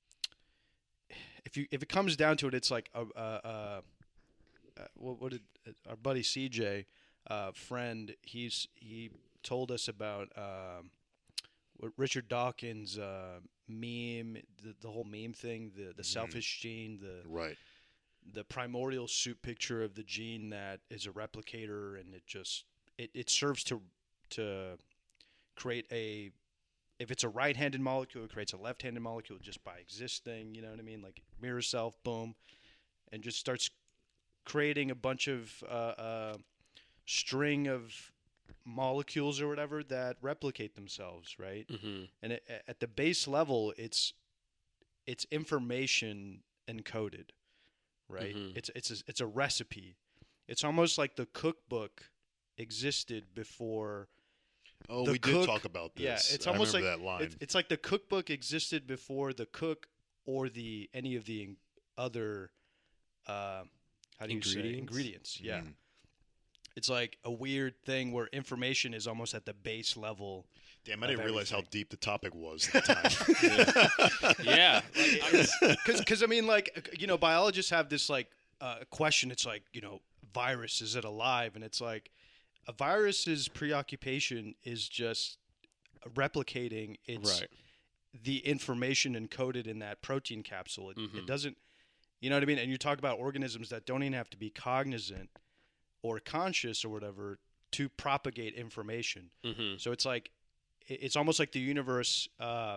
if you if it comes down to it, it's like a, a, a, a what, what did our buddy C J, uh, friend, he's he told us about um, what Richard Dawkins' uh, meme, the, the whole meme thing, the the Mhm. selfish gene, the Right. the primordial soup picture of the gene that is a replicator, and it just it, it serves to to create a if it's a right-handed molecule, it creates a left-handed molecule just by existing. You know what I mean? Like mirror self, boom, and just starts creating a bunch of uh, uh, string of molecules or whatever that replicate themselves, right? Mm-hmm. And it, at the base level, it's it's information encoded, right? Mhm. It's it's a, it's a recipe. It's almost like the cookbook existed before. Oh, the we cook- did talk about this. Yeah, it's I almost like remember that line. It's, it's like the cookbook existed before the cook or the any of the in- other uh, how do you say Ingredients? ingredients? Yeah, Mm. it's like a weird thing where information is almost at the base level. Damn, I of didn't realize how everything. deep the topic was at the time. Yeah. Because I mean, like you know, biologists have this like uh, question. It's like you know, virus, is it alive? And it's like a virus's preoccupation is just replicating its Right. the information encoded in that protein capsule. It, Mhm. it doesn't, you know what I mean? And you talk about organisms that don't even have to be cognizant or conscious or whatever to propagate information. Mm-hmm. So it's like, it- it's almost like the universe uh,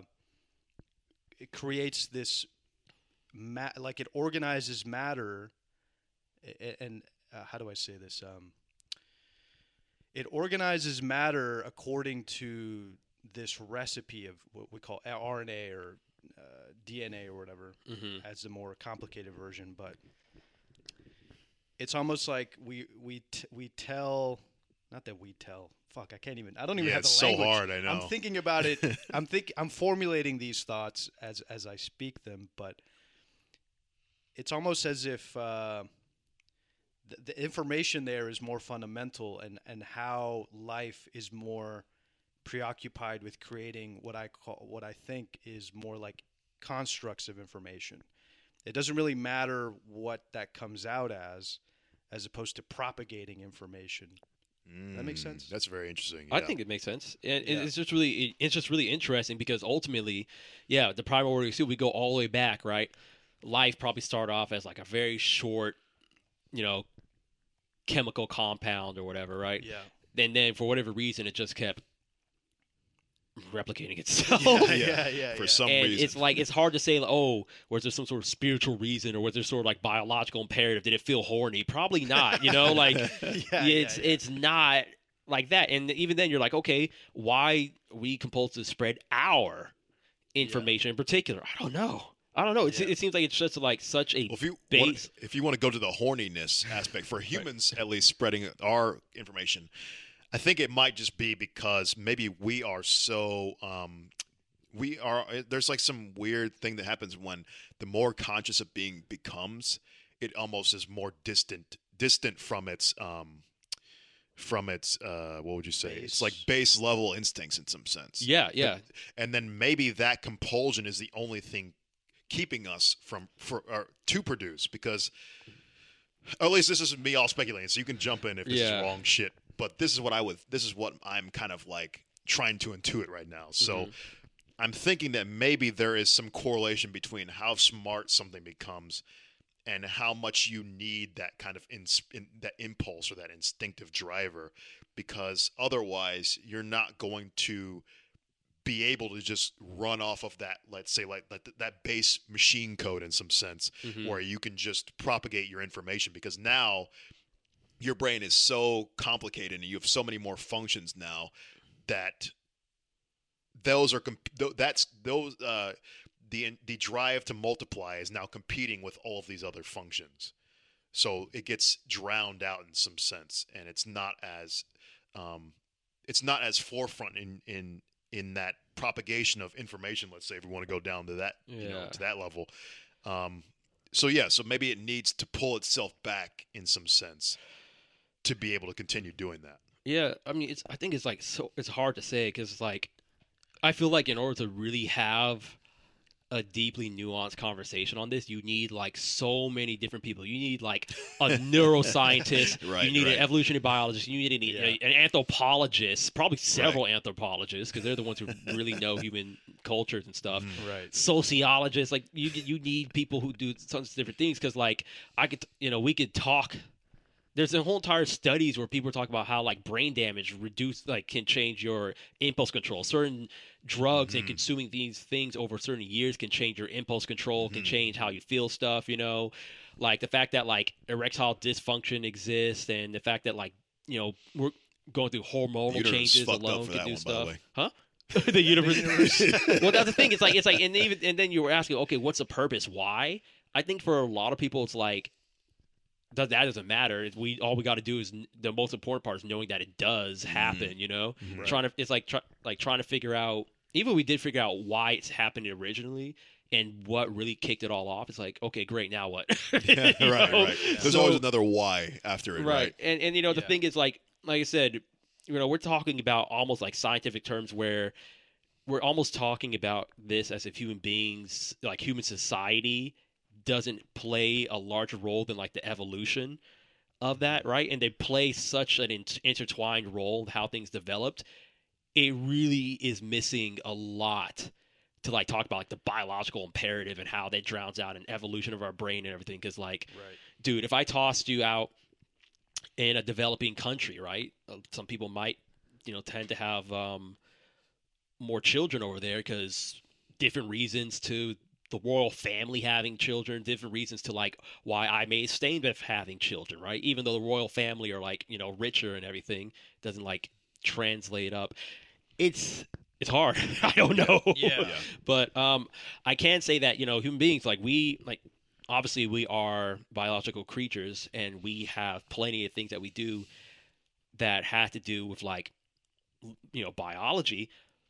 it creates this, ma- like it organizes matter, a- and uh, how do I say this? Um, it organizes matter according to this recipe of what we call R N A or uh, D N A or whatever, Mm-hmm. as the more complicated version. But it's almost like we we t- we tell, not that we tell. Fuck, I can't even. I don't even Yeah, have the it's so language. hard, I know. I'm thinking about it. I'm think. I'm formulating these thoughts as as I speak them, but it's almost as if uh, the, the information there is more fundamental, and and how life is more preoccupied with creating what I call what I think is more like constructs of information. It doesn't really matter what that comes out as, as opposed to propagating information. That makes Mm, sense? That's very interesting. I yeah. think it makes sense. And Yeah. it's just really it's just really interesting because ultimately, yeah, the primordial soup, we go all the way back, right? Life probably started off as like a very short, you know, chemical compound or whatever, right? Yeah. And then for whatever reason, it just kept replicating itself. Yeah, Yeah, yeah, yeah. for yeah. some And reason. it's like it's hard to say, like, oh, was there some sort of spiritual reason, or was there sort of like biological imperative? Did it feel horny? Probably not. You know, like yeah, it's yeah, yeah. it's not like that. And even then, you're like, okay, why we compulsed to spread our information in particular? I don't know. I don't know. It's, Yeah. It seems like it's just like such a Well, if you base. want, if you want to go to the horniness aspect for humans, at least spreading our information, I think it might just be because maybe we are so um, we are. There's like some weird thing that happens when the more conscious a being becomes, it almost is more distant, distant from its um, from its uh, what would you say? It's Base. like base level instincts in some sense. Yeah, yeah. And then maybe that compulsion is the only thing keeping us from for or to produce, because or at least this is me all speculating, so you can jump in if this Yeah. is wrong shit, but this is what I would this is what I'm kind of like trying to intuit right now. So Mhm. I'm thinking that maybe there is some correlation between how smart something becomes and how much you need that kind of in, in, that impulse or that instinctive driver, because otherwise you're not going to be able to just run off of that, let's say, like that, that base machine code in some sense, Mhm. where you can just propagate your information, because now your brain is so complicated and you have so many more functions now that those are comp- th- that's those uh, the the drive to multiply is now competing with all of these other functions, so it gets drowned out in some sense, and it's not as um, it's not as forefront in in in that propagation of information. Let's say if we want to go down to that you know Yeah. to that level. Um, so yeah, so maybe it needs to pull itself back in some sense to be able to continue doing that. Yeah, I mean, it's. I think it's like so. It's hard to say because it's like, I feel like in order to really have a deeply nuanced conversation on this, you need like so many different people. You need like a neuroscientist. Right, You need right. an evolutionary biologist. You need an, Yeah. an anthropologist. Probably several anthropologists because they're the ones who really know human cultures and stuff. Mhm. Right. Sociologists, like you, you need people who do tons of different things because like I could, you know, we could talk there's a whole entire studies where people talk about how like brain damage reduce like can change your impulse control. Certain drugs Mm-hmm. and consuming these things over certain years can change your impulse control, can change how you feel stuff, you know. Like the fact that like erectile dysfunction exists and the fact that like, you know, we're going through hormonal Uterus changes fucked up alone for can that do one, by the stuff. way. Huh? the universe. Well, that's the thing. It's like it's like, and even and then you were asking, okay, what's the purpose? Why? I think for a lot of people, it's like that that doesn't matter. We all we got to do is the most important part is knowing that it does happen. You know, Right. trying to it's like try, like trying to figure out. Even we did figure out why it's happened originally and what really kicked it all off. It's like, okay, great. Now what? Yeah, You right, know? right. There's So- always another why after it, right. right? And and you know the Yeah. thing is like like I said, you know, we're talking about almost like scientific terms where we're almost talking about this as if human beings, like human society, doesn't play a larger role than like the evolution of that, right? And they play such an in- intertwined role in how things developed. It really is missing a lot to like talk about like the biological imperative and how that drowns out an evolution of our brain and everything. Because like, Right. dude, if I tossed you out in a developing country, right? uh, Some people might, you know, tend to have um, more children over there because different reasons to the royal family having children, different reasons to like why I may stay with having children, right? Even though the royal family are like, you know, richer and everything, doesn't like translate up. It's it's hard. I don't know. Yeah. Yeah. But um, I can say that, you know, human beings, like we, like, obviously we are biological creatures and we have plenty of things that we do that have to do with, like, you know, biology.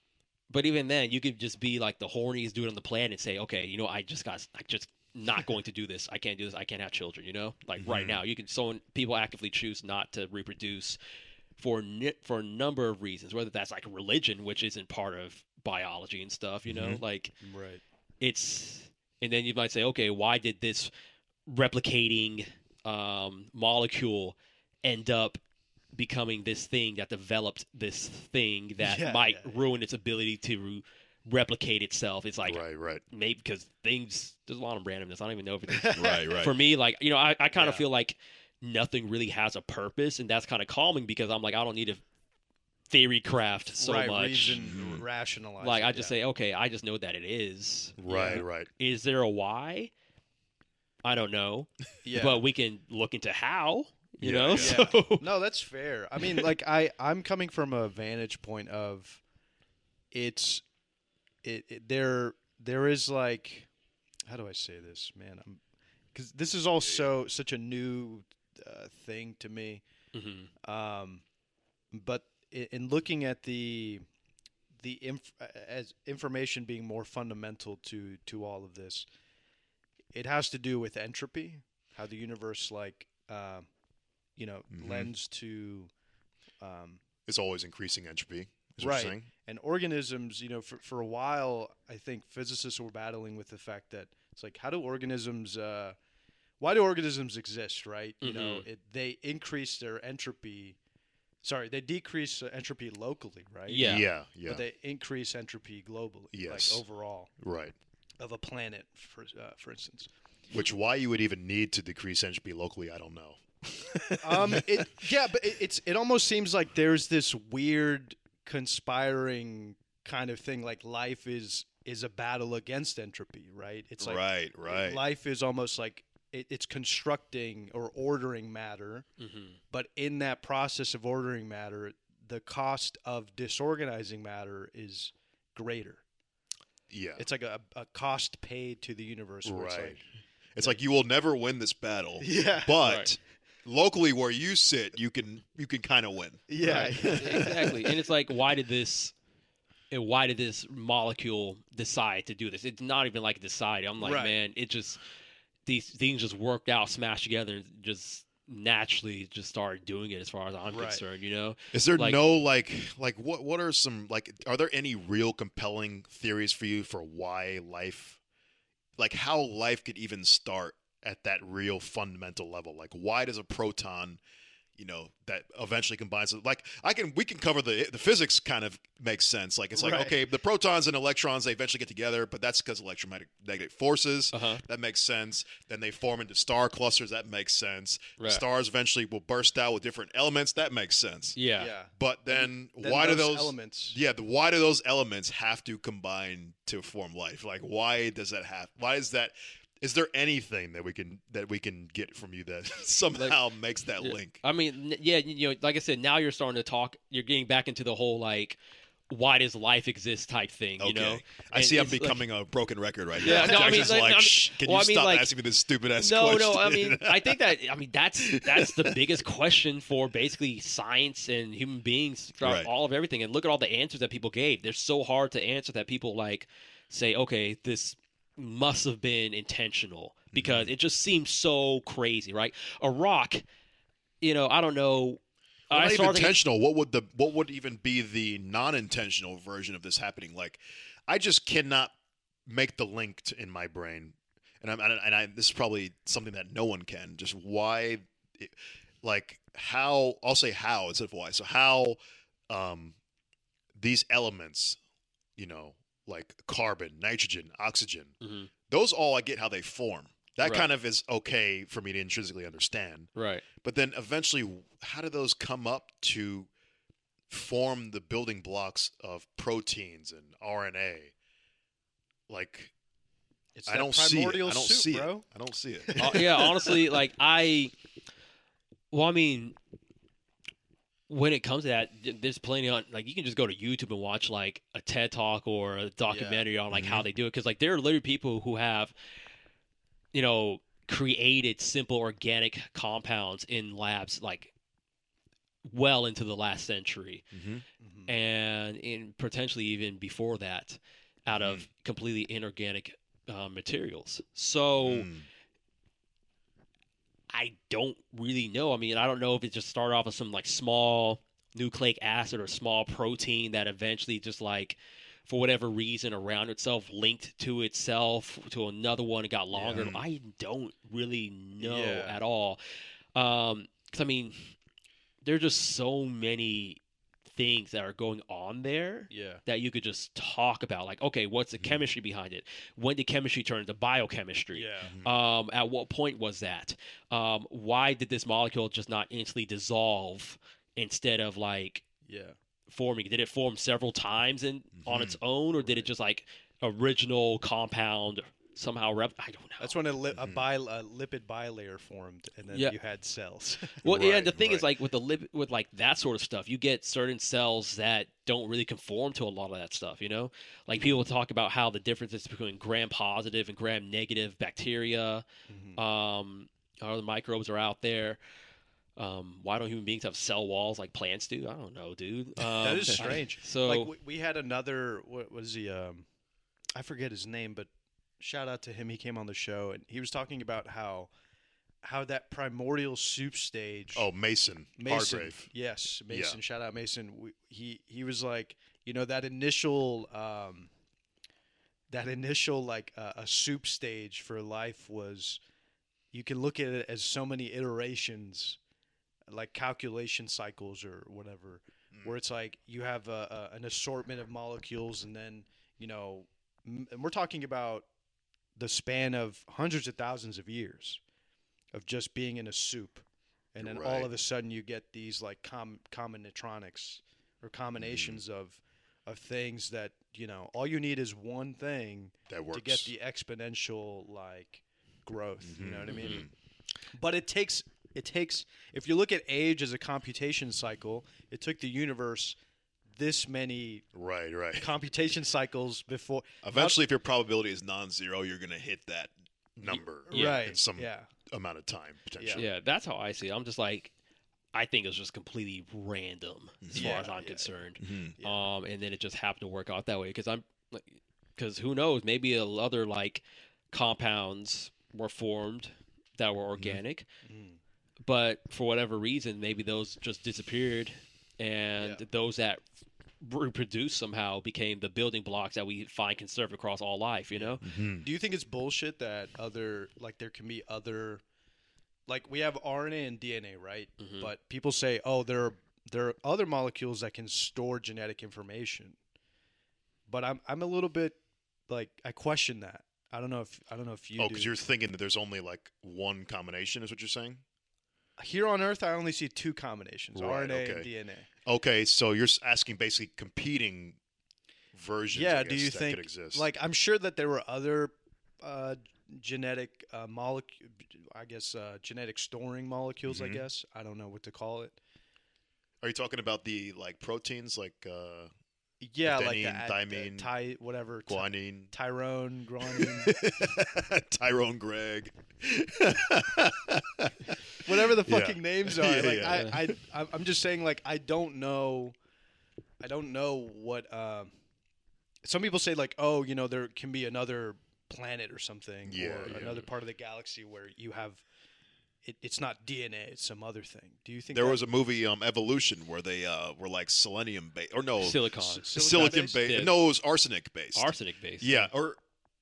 But even then, you could just be like the horniest dude on the planet and say, okay, you know, I just got, I just not going to do this. I can't do this. I can't have children, you know? Like right Mhm. now, you can, so people actively choose not to reproduce for ni- for a number of reasons, whether that's like religion, which isn't part of biology and stuff, you know, Mhm. like Right. it's, and then you might say, okay, why did this replicating um, molecule end up becoming this thing that developed this thing that Yeah, might yeah, yeah. ruin its ability to re- replicate itself? It's like right, right, maybe because things, there's a lot of randomness. I don't even know if it's right, right. for me, like, you know, I, I kind of Yeah. feel like nothing really has a purpose, and that's kind of calming because I'm like, I don't need to theory craft so right. much. Reason, Mhm. rationalize. Like, it, I just yeah. say, okay, I just know that it is. right, Yeah. right. Is there a why? I don't know, Yeah. but we can look into how. You Yeah, know, yeah. so No, that's fair. I mean, like I, I'm coming from a vantage point of it's it, it there there is like how do I say this, man? I'm because this is all so such a new uh, thing to me. Mhm. Um, but in, in looking at the the inf- as information being more fundamental to to all of this, it has to do with entropy, how the universe like uh, you know Mhm. lends to um, It's always increasing entropy. Is what Right. you're saying? and organisms. You know, for for a while, I think physicists were battling with the fact that it's like, how do organisms uh, why do organisms exist, right? You know, Mhm. it, they increase their entropy. Sorry, they decrease uh, entropy locally, right? Yeah. yeah, yeah. But they increase entropy globally, Yes. like overall right. of a planet, for uh, for instance. Which why you would even need to decrease entropy locally, I don't know. Um, it, yeah, but it, it's it almost seems like there's this weird conspiring kind of thing. Like life is is a battle against entropy, right? It's like right, right. life is almost like it, it's constructing or ordering matter, Mhm. but in that process of ordering matter, the cost of disorganizing matter is greater. yeah. It's like a, a cost paid to the universe. Where right. It's It's like you will never win this battle. like, yeah. But Right. locally where you sit, you can you can kind of win. Yeah. Right. Exactly. And it's like, why did this? And why did this molecule decide to do this? It's not even like decide. I'm like, Right. man, it just these things just worked out, smashed together, and just naturally just started doing it. As far as I'm Right. concerned, you know. Is there Like- no like like what what are some like are there any real compelling theories for you for why life like how life could even start at that real fundamental level? Like why does a proton you know, that eventually combines it. Like I can, we can cover the the physics. Kind of makes sense. Like it's like Right. okay, the protons and electrons they eventually get together, but that's because electromagnetic forces. Uh-huh. That makes sense. Then they form into star clusters. That makes sense. Right. Stars eventually will burst out with different elements. That makes sense. Yeah. Yeah. But then, Then why do those those elements- Yeah, the, why do those elements have to combine to form life? Like, why does that have? Why is that? Is there anything that we can that we can get from you that somehow makes that Yeah. link? I mean, n- yeah, you know, like I said, now you're starting to talk. You're getting back into the whole like, why does life exist type thing. You Okay, know, I And see. I'm it's like- becoming a broken record right Yeah, now. no, I mean, Jackson's like, like, I mean- Shh, can well, you I mean, stop like- asking me this stupid ass No, question? no. I mean, I think that I mean that's that's the biggest question for basically science and human beings throughout Right. all of everything. And look at all the answers that people gave. They're so hard to answer that people like say, okay, this must have been intentional because it just seems so crazy, right? A rock, you know, I don't know. Well, I not even started thinking- intentional. What would the what would even be the non-intentional version of this happening? Like, I just cannot make the link to, in my brain, and I'm and I this is probably something that no one can. Just why, it, like how I'll say how instead of why. So how, um, these elements, you know, like carbon, nitrogen, oxygen, Mhm. those all I get how they form. That Right. kind of is okay for me to intrinsically understand. right. But then eventually, how do those come up to form the building blocks of proteins and R N A? Like, It's I that don't see it. I primordial don't soup, see bro. it. I don't see it. Uh, yeah, honestly, like I, well, I mean, when it comes to that, th- there's plenty on. Like, you can just go to YouTube and watch like a TED Talk or a documentary on like how they do it, because like there are literally people who have, you know, created simple organic compounds in labs like well into the last century, Mhm. Mhm. and in potentially even before that, out of Mhm. completely inorganic uh, materials. So. Mm. I don't really know. I mean, I don't know if it just started off with some like small nucleic acid or small protein that eventually just like for whatever reason around itself linked to itself to another one and got longer. Yeah. I don't really know Yeah. at all. Um, 'cause I mean, there are just so many things that are going on there Yeah. that you could just talk about. Like, okay, what's the Mhm. chemistry behind it? When did chemistry turn into biochemistry? Yeah. Um, at what point was that? Um, why did this molecule just not instantly dissolve instead of like Yeah. forming? Did it form several times in on Mhm. its own, or did it just like original compound somehow? Rep- I don't know. That's when a, li- a, Mhm. bi- a lipid bilayer formed, and then Yeah. you had cells. Well, yeah. Right, The thing is, right. like with the lip, with like that sort of stuff, you get certain cells that don't really conform to a lot of that stuff. You know, like people talk about how the differences between gram positive and gram negative bacteria, Mhm. um, other microbes are out there. Um, why don't human beings have cell walls like plants do? I don't know, dude. Um, That is strange. So like we, we had another. What was he? Um, I forget his name, but shout out to him. He came on the show, and he was talking about how how that primordial soup stage. Oh, Mason, Mason, Hargrave. yes, Yeah. Mason. Shout out Mason. We, he he was like, you know, that initial um, that initial like uh, a soup stage for life was. You can look at it as so many iterations, like calculation cycles or whatever, Mm. where it's like you have a, a, an assortment of molecules, and then you know, m- and we're talking about the span of hundreds of thousands of years of just being in a soup, and then all Right. of a sudden you get these like com- combinatronics or combinations Mm. of of things that you know all you need is one thing That works. to get the exponential like growth. You know what I mean? Mhm. But it takes it takes if you look at age as a computation cycle, it took the universe this many Right, right. computation cycles before. Eventually, if your probability is non-zero, you're going to hit that number Yeah. right? in some yeah. amount of time potentially. yeah, that's how I see it. I'm just like, I think it's just completely random as Yeah, far as I'm yeah. concerned. Mhm. Yeah. Um, and then it just happened to work out that way because I'm, because who knows? Maybe a- other like compounds were formed that were organic, Mm. but for whatever reason, maybe those just disappeared, and Yeah. those that reproduced somehow became the building blocks that we find conserved across all life. You know? Mhm. Do you think it's bullshit that other like there can be other like we have R N A and D N A, right? Mhm. But people say, oh, there are there are other molecules that can store genetic information. But I'm I'm a little bit like I question that. I don't know if I don't know if you Oh, do. because you're thinking that there's only like one combination, is what you're saying? Here on Earth, I only see two combinations: Right, R N A okay. and D N A. Okay, so you're s- asking basically competing versions. Yeah, I do guess, you that think could exist? like I'm sure that there were other uh, genetic uh, molecule, I guess uh, genetic storing molecules. Mhm. I guess I don't know what to call it. Are you talking about the like proteins like uh, Yeah, like the, Adenine, ad- the thymine, ty, whatever. ty- guanine, Tyrone, guanine, Tyrone Gregg? whatever the Yeah. fucking names are. Yeah, like yeah. I, I, I, I'm just saying, like I don't know, I don't know what. Um, some people say, like, oh, you know, there can be another planet or something, Yeah, or yeah. another part of the galaxy where you have. It, it's not D N A; it's some other thing. Do you think There that- was a movie, um, Evolution, where they uh, were like selenium based, or no, Silicon. S- silicon based? based. Yeah. No, it was arsenic based. Arsenic based. Yeah, or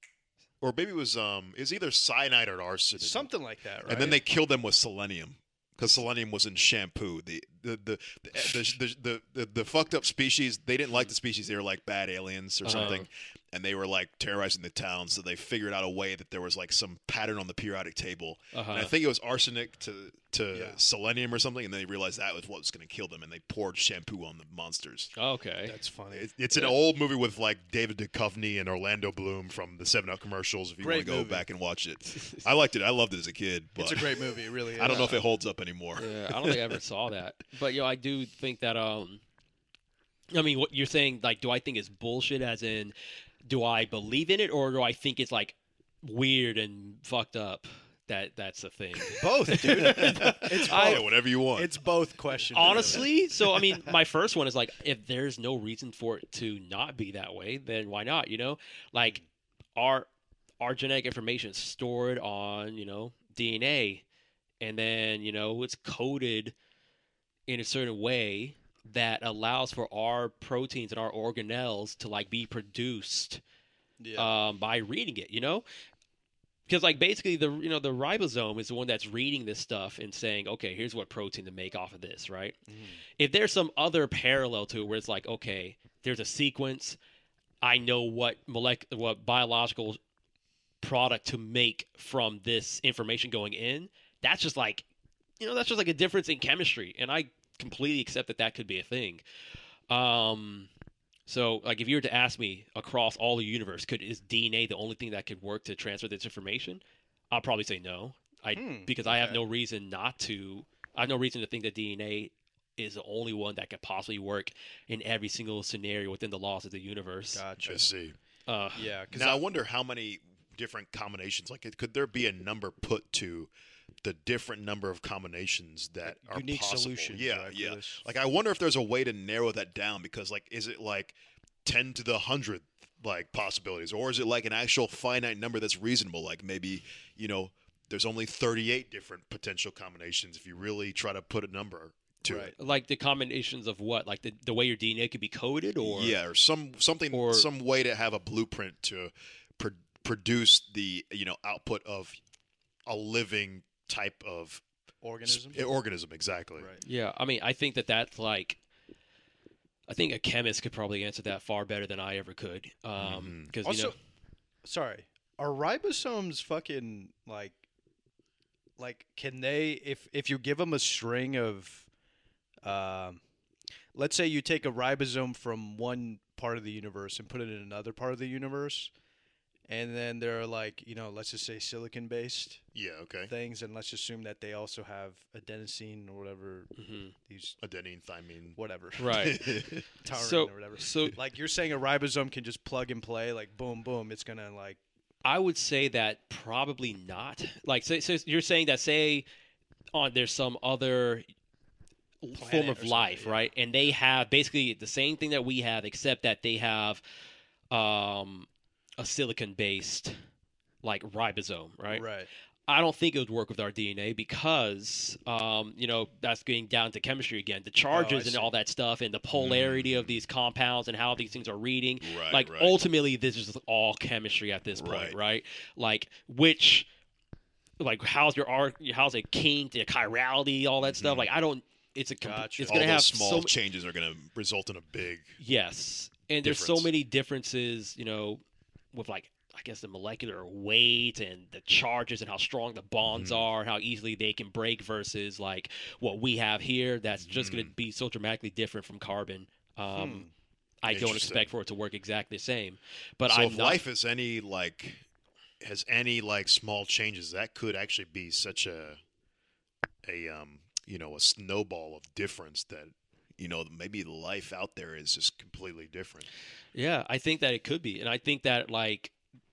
or maybe it was um, it was either cyanide or arsenic. something like that, right? And then they killed them with selenium because selenium was in shampoo. The the the the, the, the, the, the, the fucked up species, they didn't like the species. They were like bad aliens or Uh-huh. something. And they were like terrorizing the town. So they figured out a way that there was like some pattern on the periodic table. Uh-huh. And I think it was arsenic to, to Yeah. selenium or something. And then they realized that was what was going to kill them. And they poured shampoo on the monsters. Okay. That's funny. It, it's an Yeah. old movie with like David Duchovny and Orlando Bloom from the seven up commercials. If you want Great to go movie. back and watch it, I liked it. I loved it as a kid. But It's a great movie, it really. Is. I don't know if it holds up anymore. Yeah, I don't think I ever saw that. But yo, I do think that um I mean what you're saying, like, do I think it's bullshit as in do I believe in it or do I think it's like weird and fucked up that that's the thing? both, dude. it's both. Yeah, whatever you want. It's both questions. really. Honestly, so I mean, my first one is like, if there's no reason for it to not be that way, then why not? You know, like our our genetic information is stored on, you know, D N A, and then you know it's coded in a certain way that allows for our proteins and our organelles to like be produced Yeah. um, by reading it. You know. Because like basically the you know the ribosome is the one that's reading this stuff and saying, okay, here's what protein to make off of this, right? Mhm. If there's some other parallel to it where it's like, okay, there's a sequence, I know what molec- what biological product to make from this information going in. That's just like, you know, that's just like a difference in chemistry, and I completely accept that that could be a thing. Um, so like if you were to ask me across all the universe, could is D N A the only thing that could work to transfer this information? I'll probably say no. I Hmm, because I have okay. no reason not to. I have no reason to think that D N A is the only one that could possibly work in every single scenario within the laws of the universe. Gotcha. I see. Uh, Yeah, because Now I wonder how many different combinations. Like, it- could there be a number put to the different number of combinations that are unique possible? solutions. Yeah, right, for yeah. this. Like, I wonder if there's a way to narrow that down because, like, is it like ten to the hundred like possibilities, or is it like an actual finite number that's reasonable? Like maybe you know there's only thirty-eight different potential combinations if you really try to put a number to Right. it. like the combinations of what, like the, the way your D N A could be coded, or Yeah, or some something, or- some way to have a blueprint to pr- produce the you know output of a living type of organism. s- organism. Exactly. Right. Yeah, I mean, I think that that's like, I think a chemist could probably answer that far better than I ever could. Um, Mhm. because Also, you know, sorry, are ribosomes fucking like, like can they if if you give them a string of, um, let's say you take a ribosome from one part of the universe and put it in another part of the universe, and then they're like, you know, let's just say silicon based Yeah. Okay. things, and let's assume that they also have adenosine or whatever mhm. these Adenine, thymine. whatever right. taurine So- or whatever. so Like you're saying a ribosome can just plug and play, like boom, boom, it's gonna like I would say that probably not. Like, so, so you're saying that, say, on there's some other form Planet of or life, something, yeah. right? And they have basically the same thing that we have, except that they have um, a silicon-based like ribosome, right? right. I don't think it would work with our D N A because, um, you know, that's getting down to chemistry again. The charges and see. all that stuff and the polarity of these compounds and how these things are reading. Right, like, right. ultimately, this is all chemistry at this point, Right. right? Like, which like how's your art, how's it kinked, the chirality, all that stuff. Like I don't. It's a. com- Gotcha. It's All gonna those have small so changes are going to result in a big. yes, and there's so difference. many differences. You know, with like I guess the molecular weight and the charges and how strong the bonds Mm-hmm. are, how easily they can break versus like what we have here. That's just Mm-hmm. going to be so dramatically different from carbon. Um, Hmm. I don't Interesting. expect for it to work exactly the same. But So I'm if not, life is any like has any like small changes, that could actually be such a a um you know a snowball of difference that you know maybe life out there is just completely different. yeah, I think that it could be, and I think that like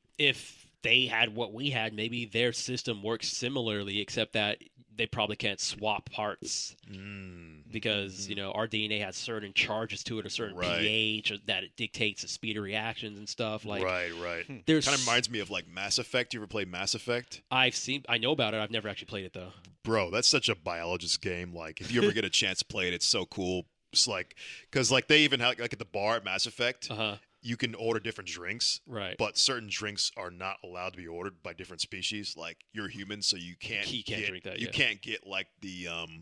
if they had what we had, maybe their system works similarly, except that they probably can't swap parts Mm. because you know our D N A has certain charges to it, a certain Right. pH that it dictates the speed of reactions and stuff. Like right, right. there's, Kind of reminds me of like Mass Effect. You ever play Mass Effect? I've seen, I know about it. I've never actually played it though. Bro, that's such a biologist game. Like, if you ever get a chance to play it, it's so cool. It's like, because like they even have like at the bar at Mass Effect, Uh huh. you can order different drinks, Right. but certain drinks are not allowed to be ordered by different species. Like you're human, so you can't. You can't get, drink that, You yeah. can't get like the um,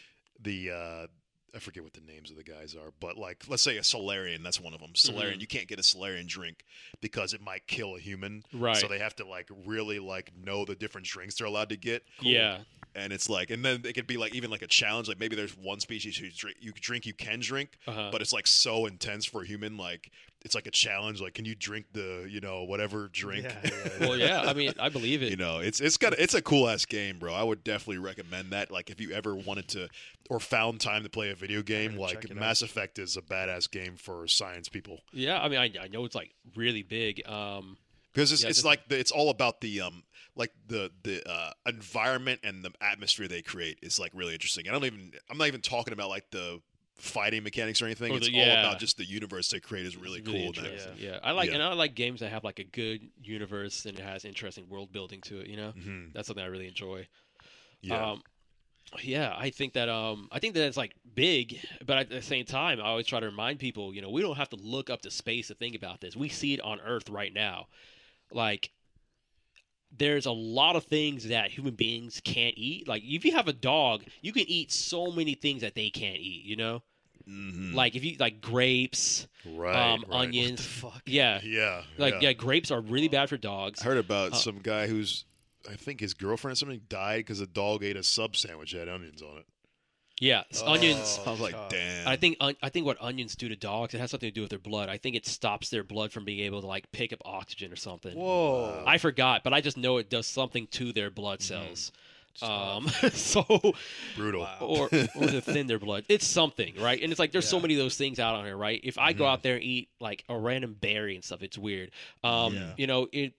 the uh, I forget what the names of the guys are, but like let's say a Solarian, that's one of them. Solarian, Mhm. you can't get a Solarian drink because it might kill a human. Right. So they have to like really like know the different drinks they're allowed to get. Yeah. And it's like, and then it could be like even like a challenge. Like maybe there's one species who drink, you drink, you can drink, Uh-huh. but it's like so intense for a human. Like it's like a challenge. Like, can you drink the, you know, whatever drink? Yeah, yeah, Well, yeah. I mean, I believe it. You know, it's it's got it's a cool ass game, bro. I would definitely recommend that. Like, if you ever wanted to or found time to play a video game, gotta check like it out. Mass Effect is a badass game for science people Yeah. I mean, I, I know it's like really big. Um, because it's Yeah, it's just- like the, it's all about the um like the the uh, environment and the atmosphere they create is like really interesting. I don't even I'm not even talking about like the fighting mechanics or anything. Oh, It's the- all yeah. about just the universe they create is really It's really cool. That- interesting. Yeah. I like Yeah. and I like games that have like a good universe and it has interesting world building to it. You know, Mhm. that's something I really enjoy. Yeah. Um, yeah, I think that um, I think that it's like big, but at the same time, I always try to remind people, you know, we don't have to look up to space to think about this. We see it on Earth right now. Like, there's a lot of things that human beings can't eat. Like, if you have a dog, you can eat so many things that they can't eat. You know, Mhm. like if you like grapes, right. um, right. onions. fuck? Yeah, Yeah. like yeah. yeah, grapes are really bad for dogs. I heard about Uh, some guy who's, I think his girlfriend or something died because a dog ate a sub sandwich that had onions on it. Yeah, s- onions. I was like, God. damn. I think on- I think what onions do to dogs, it has something to do with their blood. I think it stops their blood from being able to like pick up oxygen or something. Whoa. I forgot, but I just know it does something to their blood Mm-hmm. cells. Um, so brutal. Wow. or or to thin their blood. It's something, right? And it's like there's so Yeah. many of those things out on here, right? If I go Mhm. out there and eat like a random berry and stuff, it's weird. Um, Yeah. you know, it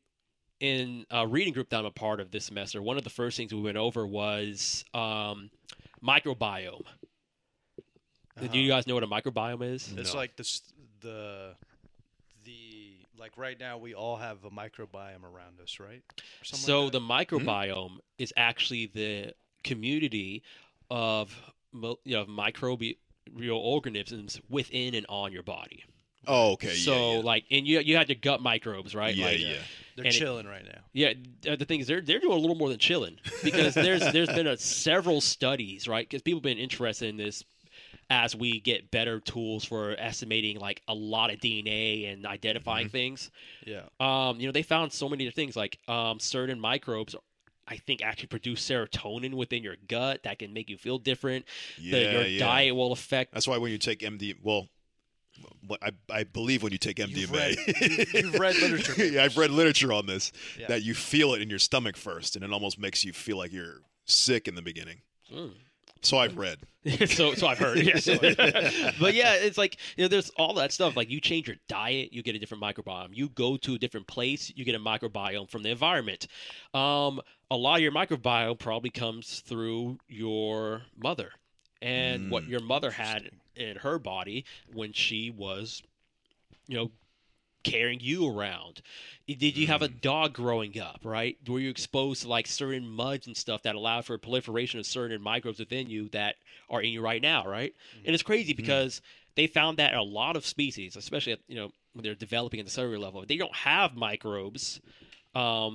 in a reading group that I'm a part of this semester, one of the first things we went over was um, microbiome. Do you Uh-huh. guys know what a microbiome is? It's No. like this the the like right now we all have a microbiome around us, right? Or something So like the that? microbiome is actually the community of mo- you know, microbial organisms within and on your body. Oh, okay. so yeah, yeah. like, and you you had your gut microbes, right? yeah, like, yeah. they're and it- chilling right now. Yeah, th- the thing is, they're they're doing a little more than chilling because there's there's been a, several studies, right? Because people have been interested in this as we get better tools for estimating like a lot of D N A and identifying things. Yeah. Um, you know, they found so many different things like um, certain microbes. I think actually produce serotonin within your gut that can make you feel different. Yeah, the, your yeah. diet will affect. That's why when you take M D, well, what I, I believe when you take M D M A, You've read- you- you've read literature yeah, I've read literature on this Yeah. that you feel it in your stomach first, and it almost makes you feel like you're sick in the beginning. Mm. So I've read. so so I've heard. Yes. But yeah, it's like, you know, there's all that stuff. Like you change your diet, you get a different microbiome. You go to a different place, you get a microbiome from the environment. Um, a lot of your microbiome probably comes through your mother and what Mm, your mother had in her body when she was, you know, carrying you around. Did you have a dog growing up, right? Were you exposed to like certain muds and stuff that allowed for a proliferation of certain microbes within you that are in you right now, right? And it's crazy because they found that a lot of species, especially at, you know, when they're developing at the cellular level, they don't have microbes um,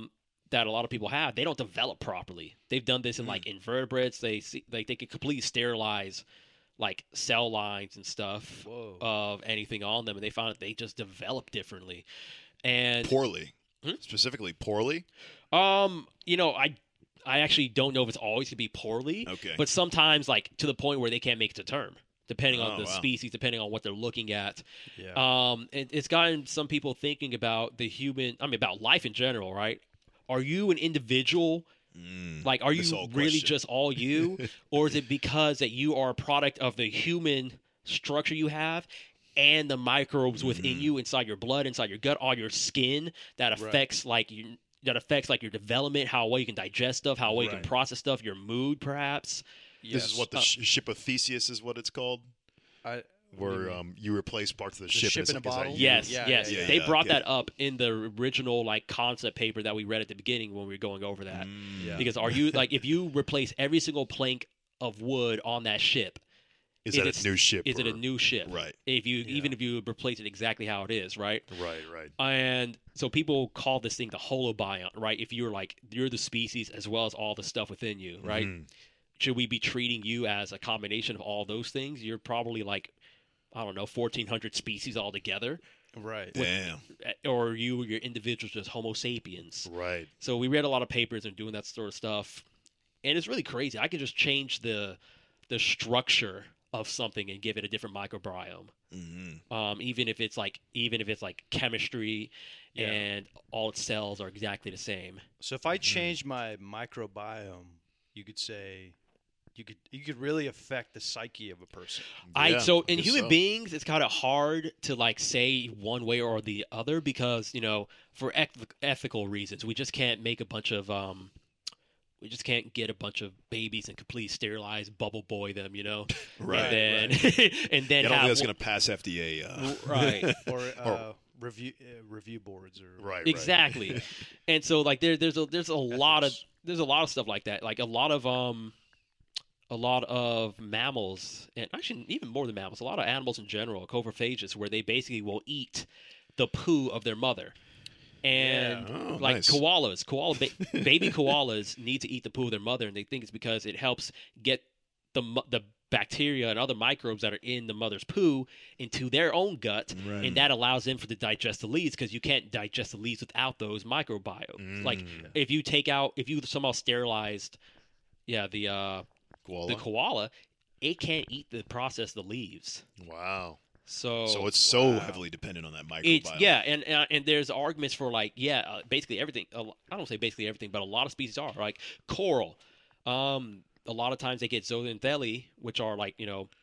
that a lot of people have, they don't develop properly. They've done this in like invertebrates. They see like they can completely sterilize like cell lines and stuff Whoa. of anything on them, and they found that they just develop differently. And Poorly. Hmm? Specifically poorly? um, you know, I I actually don't know if it's always gonna be poorly. Okay. But sometimes like to the point where they can't make it to term, depending on Oh, the wow. species, depending on what they're looking at. Yeah. Um, it, it's gotten some people thinking about the human. I mean, about life in general, right? Are you an individual? Mm. Like, are you This old really question. just all you, or is it because that you are a product of the human structure you have and the microbes within Mhm. you, inside your blood, inside your gut, on your skin, that Right. affects like you, that affects like your development, how well you can digest stuff, how well you Right. can process stuff, your mood, perhaps. This is Yes. what the Uh, sh- ship of Theseus is what it's called, I, what do you where mean? um, you replace parts of the, The ship. ship and in it's a like, is that bottle? you? Yes, Yeah, yes. yeah, yeah, they yeah, brought yeah. that up in the original like concept paper that we read at the beginning when we were going over that. Mm. Yeah. Because are you like if you replace every single plank of wood on that ship, Is Is that it- a new ship? is it a or- new ship? Right, If you Yeah. even if you replace it exactly how it is, right? right, right. And so people call this thing the holobiont, right? If you're like you're the species as well as all the stuff within you, right? Mhm. Should we be treating you as a combination of all those things? You're probably like I don't know, fourteen hundred species altogether, Right. Damn. or you your individuals just Homo sapiens. Right. So we read a lot of papers and doing that sort of stuff, and it's really crazy. I can just change the the structure of something and give it a different microbiome. Mm-hmm. Um, even if it's like even if it's like chemistry, Yeah. and all its cells are exactly the same. So if I change my microbiome, you could say you could you could really affect the psyche of a person. I Yeah, so I in guess human so. beings, it's kind of hard to like say one way or the other because you know for eth- ethical reasons, we just can't make a bunch of um, we just can't get a bunch of babies and completely sterilize, bubble boy them, you know, Right. and then and then I don't think have that's one- going to pass F D A. Uh, right. Or uh, review uh, review boards or right. Exactly. And so like there there's a there's a lot of Ethics. there's a lot of stuff like that. Like a lot of um a lot of mammals and actually even more than mammals, a lot of animals in general, coprophages, where they basically will eat the poo of their mother. And Yeah. Oh, like nice. koalas, koala ba- baby koalas need to eat the poo of their mother, and they think it's because it helps get the mu- the bacteria and other microbes that are in the mother's poo into their own gut, Right. and that allows them for to digest the leaves because you can't digest the leaves without those microbiomes. Like Mm. if you take out, if you somehow sterilized, yeah, the uh, Koala. the koala, it can't eat the process the leaves. Wow. So So it's so wow. heavily dependent on that microbiome. it's yeah, and and, and there's arguments for like yeah, uh, basically everything. Uh, I don't say basically everything, but a lot of species are like coral. Um, a lot of times they get zooxanthellae, which are like you know,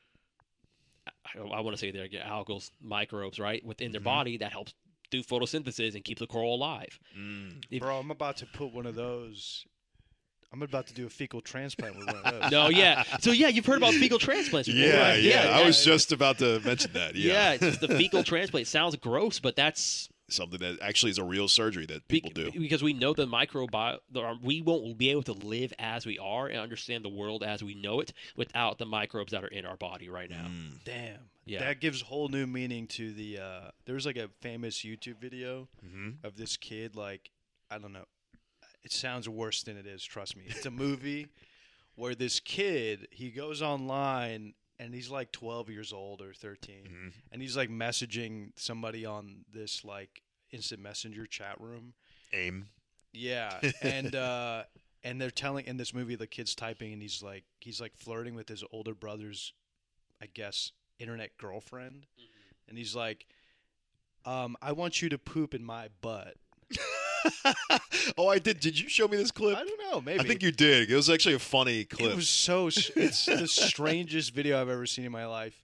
I, I want to say they're algal microbes, right, within their Mhm. body that helps do photosynthesis and keep the coral alive. Mm. If- Bro, I'm about to put one of those. I'm about to do a fecal transplant with one of those. No, yeah. So yeah, you've heard about fecal transplants. before, Yeah, right? yeah, I yeah. was just about to mention that. Yeah, Yeah. it's just the fecal transplant. It sounds gross, but that's Something that actually is a real surgery that be- people do. because we know the microbiome. We won't be able to live as we are and understand the world as we know it without the microbes that are in our body right now. Mm. Damn. Yeah. That gives whole new meaning to the. Uh, there's like a famous YouTube video Mhm. of this kid. Like, I don't know. It sounds worse than it is. Trust me. It's a movie where this kid he goes online and he's like twelve years old or thirteen, Mhm. and he's like messaging somebody on this like instant messenger chat room. AIM. Yeah, and uh, and they're telling in this movie the kid's typing and he's like he's like flirting with his older brother's, I guess, internet girlfriend, and he's like, um, I want you to poop in my butt. Oh, I did. Did you show me this clip? I don't know, maybe. I think you did. It was actually a funny clip. It was so. s- It's the strangest video I've ever seen in my life.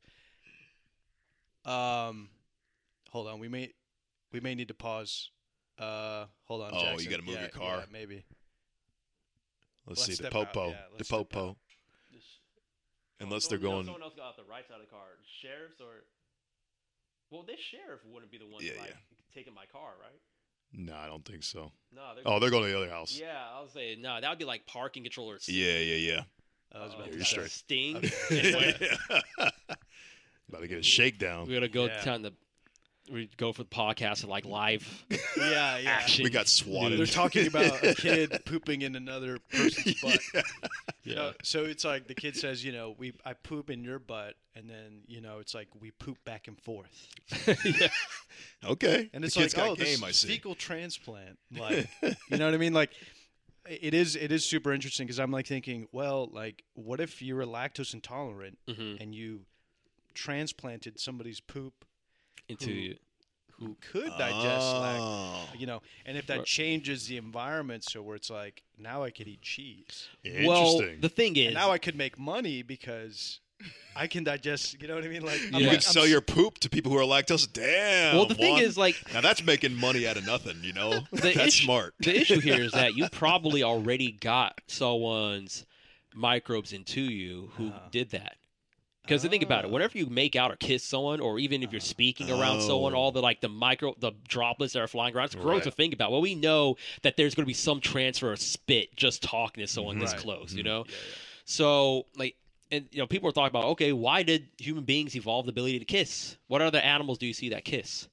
Um, hold on. We may, we may need to pause. Uh, hold on. Oh, you Jackson. gotta move Yeah, your car? yeah, maybe. Let's, let's see the step out, popo. yeah, the let's step popo. out. Unless they're going. Someone else got out the right side of the car. Sheriffs or well, this sheriff wouldn't be the one Yeah, like yeah. taking my car, right? No, I don't think so. No, they're Oh, they're going to the other house. yeah. I was saying no. That would be like parking controllers. Yeah, yeah, I was Uh, about you're to straight. say. Sting. Okay. Anyway, yeah. About to get a shakedown. we're gonna go Yeah. down the. we go for the podcast and like live Yeah, yeah. action. We got swatted. They're talking about a kid pooping in another person's butt. Yeah. You know, so it's like the kid says, you know, we I poop in your butt, and then you know it's like we poop back and forth, yeah. Okay. and it's the kid's like, got oh, game, this I see. fecal transplant, like, you know what I mean? Like, it is it is super interesting because I'm like thinking, well, like, what if you were lactose intolerant Mhm. and you transplanted somebody's poop Into you. who could digest lac Oh. you know, and if that Right. changes the environment, so where it's like now I could eat cheese. Well, Interesting. the thing is, And now I could make money because I can digest. You know what I mean? Like, I'm Yeah. you like, can I'm sell s- your poop to people who are lactose. Damn. well, the thing Juan. is, like, now that's making money out of nothing. You know, The that's issue- smart. the issue here is that you probably already got someone's microbes into you who Uh-huh. did that. Because think about it, Ah. whenever you make out or kiss someone, or even if you're speaking around someone, Oh. all the like the micro, the droplets that are flying around, it's gross Right. to think about. Well, we know that there's going to be some transfer of spit just talking to someone this Right. close, you Mhm. know. Yeah, yeah. So like, and you know, people are talking about, okay, why did human beings evolve the ability to kiss? What other animals do you see that kiss?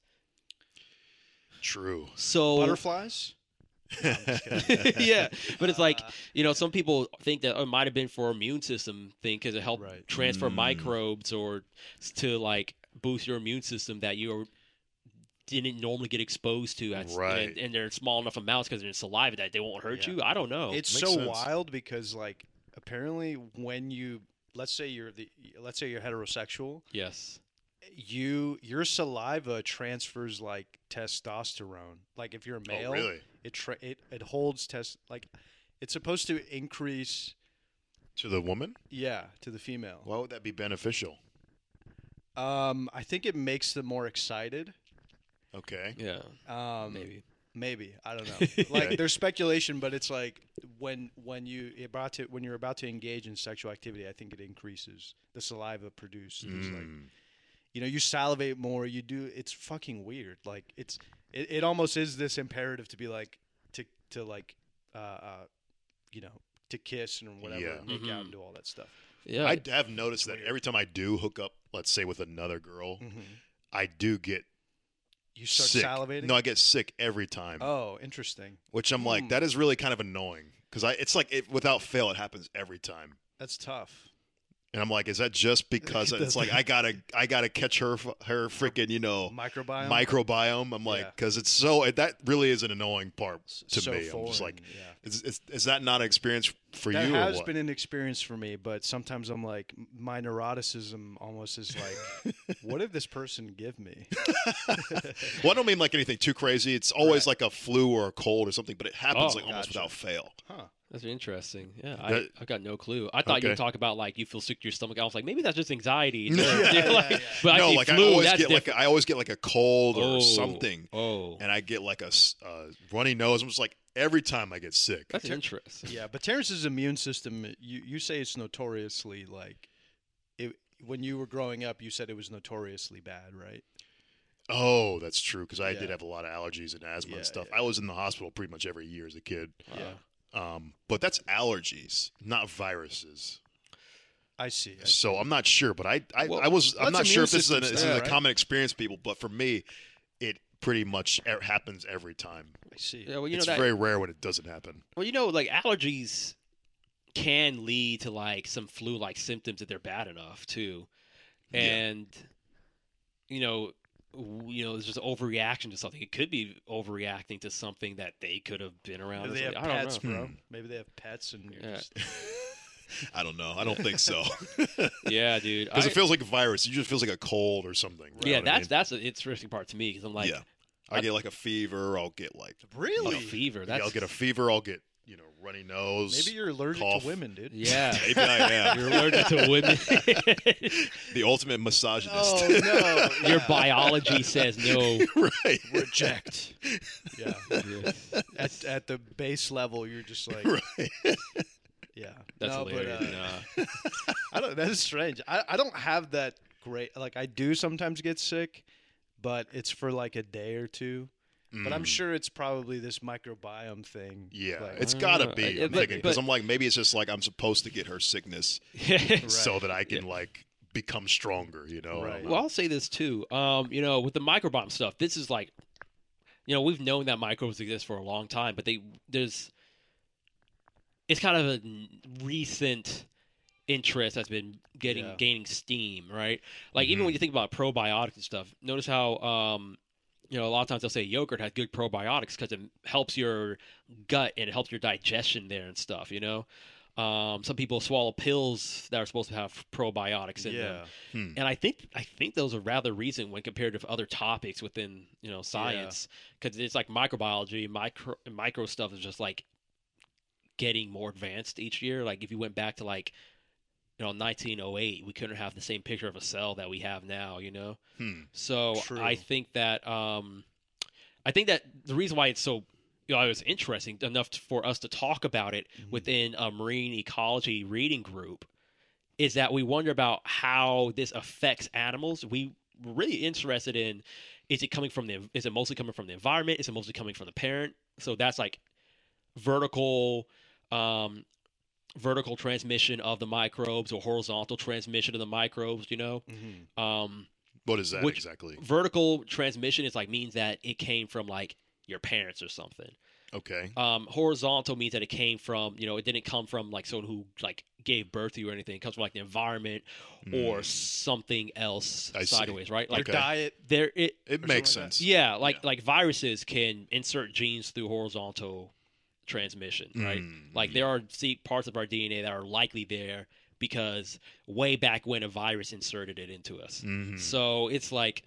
True. So Butterflies. No, I'm just kidding. yeah, but it's like Uh, you know, some people think that oh, it might have been for immune system thing because it helped Right. transfer Mm. microbes or s- to like boost your immune system that you are, didn't normally get exposed to, at, Right. and, and they're in small enough amounts because they're in saliva that they won't hurt Yeah. you. I don't know. it's makes so sense. wild because like apparently when you let's say you're the let's say you're heterosexual, yes. you your saliva transfers like testosterone. Like if you're a male, Oh, really? it tra- it it holds test like it's supposed to increase To the woman? yeah to the female. Why would that be beneficial? Um, I think it makes them more excited. Okay. Yeah. Um, Maybe. Maybe I don't know. Like Okay. there's speculation, but it's like when when you about to when you're about to engage in sexual activity, I think it increases the saliva produced. Is like Mm. you know you salivate more. You do. It's fucking weird. Like it's it, it almost is this imperative to be like to to like uh, uh you know to kiss and whatever, Yeah. and make out Mhm. and do all that stuff. Yeah. I have noticed that weird. every time I do hook up, let's say with another girl, Mm-hmm. I do get You start sick. salivating. No, I get sick every time. Oh, interesting. Which I'm like, Hmm. that is really kind of annoying because I it's like it, without fail, it happens every time. That's tough. And I'm like, is that just because it's like I gotta I gotta catch her her freaking you know Microbiome. microbiome? I'm like, Yeah. because it's so that really is an annoying part to so me. I'm just foreign, like, yeah. is, is is that not an experience for That you? or has what? been an experience for me, but sometimes I'm like, m- my neuroticism almost is like, what did this person give me? Well, I don't mean like anything too crazy. It's always Right. like a flu or a cold or something, but it happens Oh, like almost gotcha. without fail. Huh. That's interesting. Yeah, That- I, I've got no clue. I thought Okay. you'd talk about like you feel sick to your stomach. I was like, maybe that's just anxiety. Or, Yeah, you know, like- yeah, yeah. But no, actually, like flu, I always that's get like different. a, I always get like a cold or Oh, something, Oh, and I get like a s- uh, runny nose. I'm just like every time I get sick. that's interesting. Yeah, but Terrence's immune system, you, you say it's notoriously like, it, when you were growing up, you said it was notoriously bad, right? Oh, that's true because I Yeah. did have a lot of allergies and asthma Yeah, and stuff. yeah. I was in the hospital pretty much every year as a kid. Yeah. Um, but that's allergies, not viruses. I see. I see. So I'm not sure, but I I, Well, I was I'm that's not sure immune if this is, a, system this is stuff, a right? common experience, people. But for me, it pretty much e- happens every time. I see. Yeah, well, you it's know that. very rare when it doesn't happen. Well, you know, like allergies can lead to like some flu-like symptoms if they're bad enough too, Yeah. and you know, w- you know, there's just overreaction to something. It could be overreacting to something that they could have been around. Maybe or they have something. I don't pets, know. bro. Hmm. Maybe they have pets, and you're Yeah. just I don't know. I don't think so. Yeah, dude. Because I- it feels like a virus. It usually feels like a cold or something. You know yeah, what I that's mean? that's the interesting part to me because I'm like, yeah. I get like a fever. I'll get like really. a fever. yeah, That's I'll get a fever. I'll get you know runny nose. Maybe you're allergic cough. to women, dude. yeah. Maybe I am. You're allergic to women. The ultimate misogynist. Oh no! Your Yeah. biology says no. right. reject. Yeah. Yeah. At at the base level, you're just like, Right. yeah. That's no, hilarious. but uh, Nah. I don't. That is strange. I I don't have that great. Like I do sometimes get sick, but it's for like a day or two. But I'm Mm. sure it's probably this microbiome thing. Yeah, Like, it's I got to don't know. be. Uh, I'm but- thinking because but- I'm like maybe it's just like I'm supposed to get her sickness Right. so that I can like become stronger. You know. Right. Well, I'll say this too. Um, you know, with the microbiome stuff, this is like, you know, we've known that microbes exist for a long time, but they there's it's kind of a n- recent interest that's been getting Yeah. gaining steam, right? Like Mm-hmm. even when you think about probiotics and stuff, notice how um, you know, a lot of times they'll say yogurt has good probiotics because it helps your gut and it helps your digestion there and stuff. You know, um, some people swallow pills that are supposed to have probiotics in them. Yeah. Hmm. And I think I think those are rather recent when compared to other topics within you know science, because it's like microbiology, micro micro stuff is just like getting more advanced each year. Like if you went back to like you know nineteen oh eight, we couldn't have the same picture of a cell that we have now. You know, Hmm. so True. I think that um, I think that the reason why it's so you know, it was interesting enough to, for us to talk about it Mhm. within a marine ecology reading group is that we wonder about how this affects animals. We were really interested in is it coming from the is it mostly coming from the environment? Is it mostly coming from the parent? So that's like vertical um, vertical transmission of the microbes or horizontal transmission of the microbes, you know? Mhm. Um, What is that Which- exactly? vertical transmission is like means that it came from like your parents or something. Okay. Um, horizontal means that it came from, you know, it didn't come from like someone who like gave birth to you or anything. It comes from like the environment or Mm. something else I see. sideways, right? Your Like Okay. diet. there, it It or makes something like sense. yeah, like Yeah. like viruses can insert genes through horizontal transmission, right? Mm. Like there are see, parts of our D N A that are likely there because way back when a virus inserted it into us. Mhm. So it's like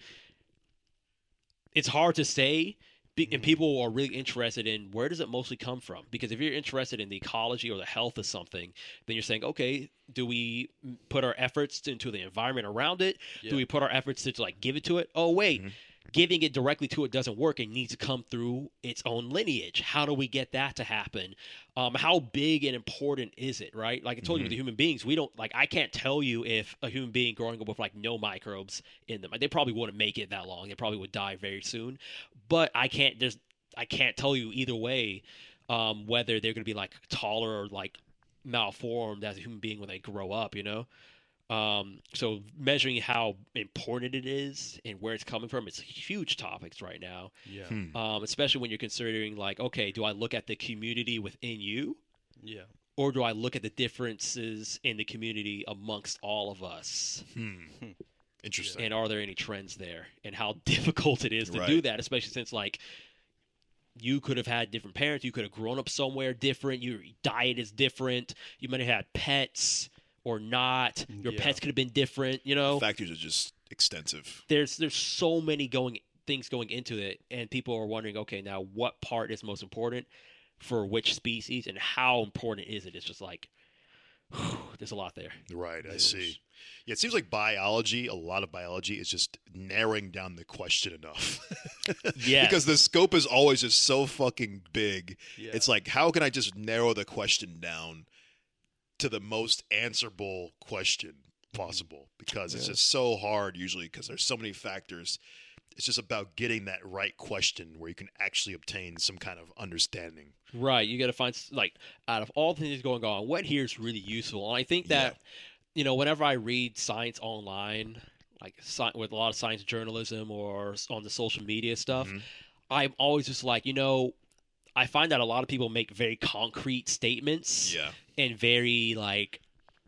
it's hard to say, be- and Mhm. people are really interested in where does it mostly come from? Because if you're interested in the ecology or the health of something, then you're saying, okay, do we put our efforts into the environment around it? Yeah. Do we put our efforts to, to like give it to it? Oh wait, Mhm. giving it directly to it doesn't work. It needs to come through its own lineage. How do we get that to happen? Um, how big and important is it? Right? Like I told you with the human beings, we don't like. I can't tell you if a human being growing up with like no microbes in them, they probably wouldn't make it that long. They probably would die very soon. But I can't. There's. I can't tell you either way um, whether they're going to be like taller or like malformed as a human being when they grow up. You know. Um, so measuring how important it is and where it's coming from, it's huge topics right now. Yeah. Hmm. Um, especially when you're considering like, okay, do I look at the community within you, Yeah. or do I look at the differences in the community amongst all of us? Hmm. Interesting. And are there any trends there? And how difficult it is to do Right. that, especially since like you could have had different parents, you could have grown up somewhere different, your diet is different, you might have had pets or not. Your Yeah. pets could have been different, you know. Factors are just extensive. There's there's so many going things going into it, and people are wondering, okay, now what part is most important for which species, and how important is it? It's just like there's a lot there. Right, I Those. see. Yeah, it seems like biology, a lot of biology is just narrowing down the question enough. Yes. Because the scope is always just so fucking big. Yeah. It's like, how can I just narrow the question down to the most answerable question possible? Because it's Yeah. just so hard usually because there's so many factors. It's just about getting that right question where you can actually obtain some kind of understanding. Right, you got to find s- like out of all the things going on, what here is really useful. And I think that you know, whenever I read science online, like sci- with a lot of science journalism or s- on the social media stuff, Mhm. I'm always just like, you know, I find that a lot of people make very concrete statements Yeah. and very like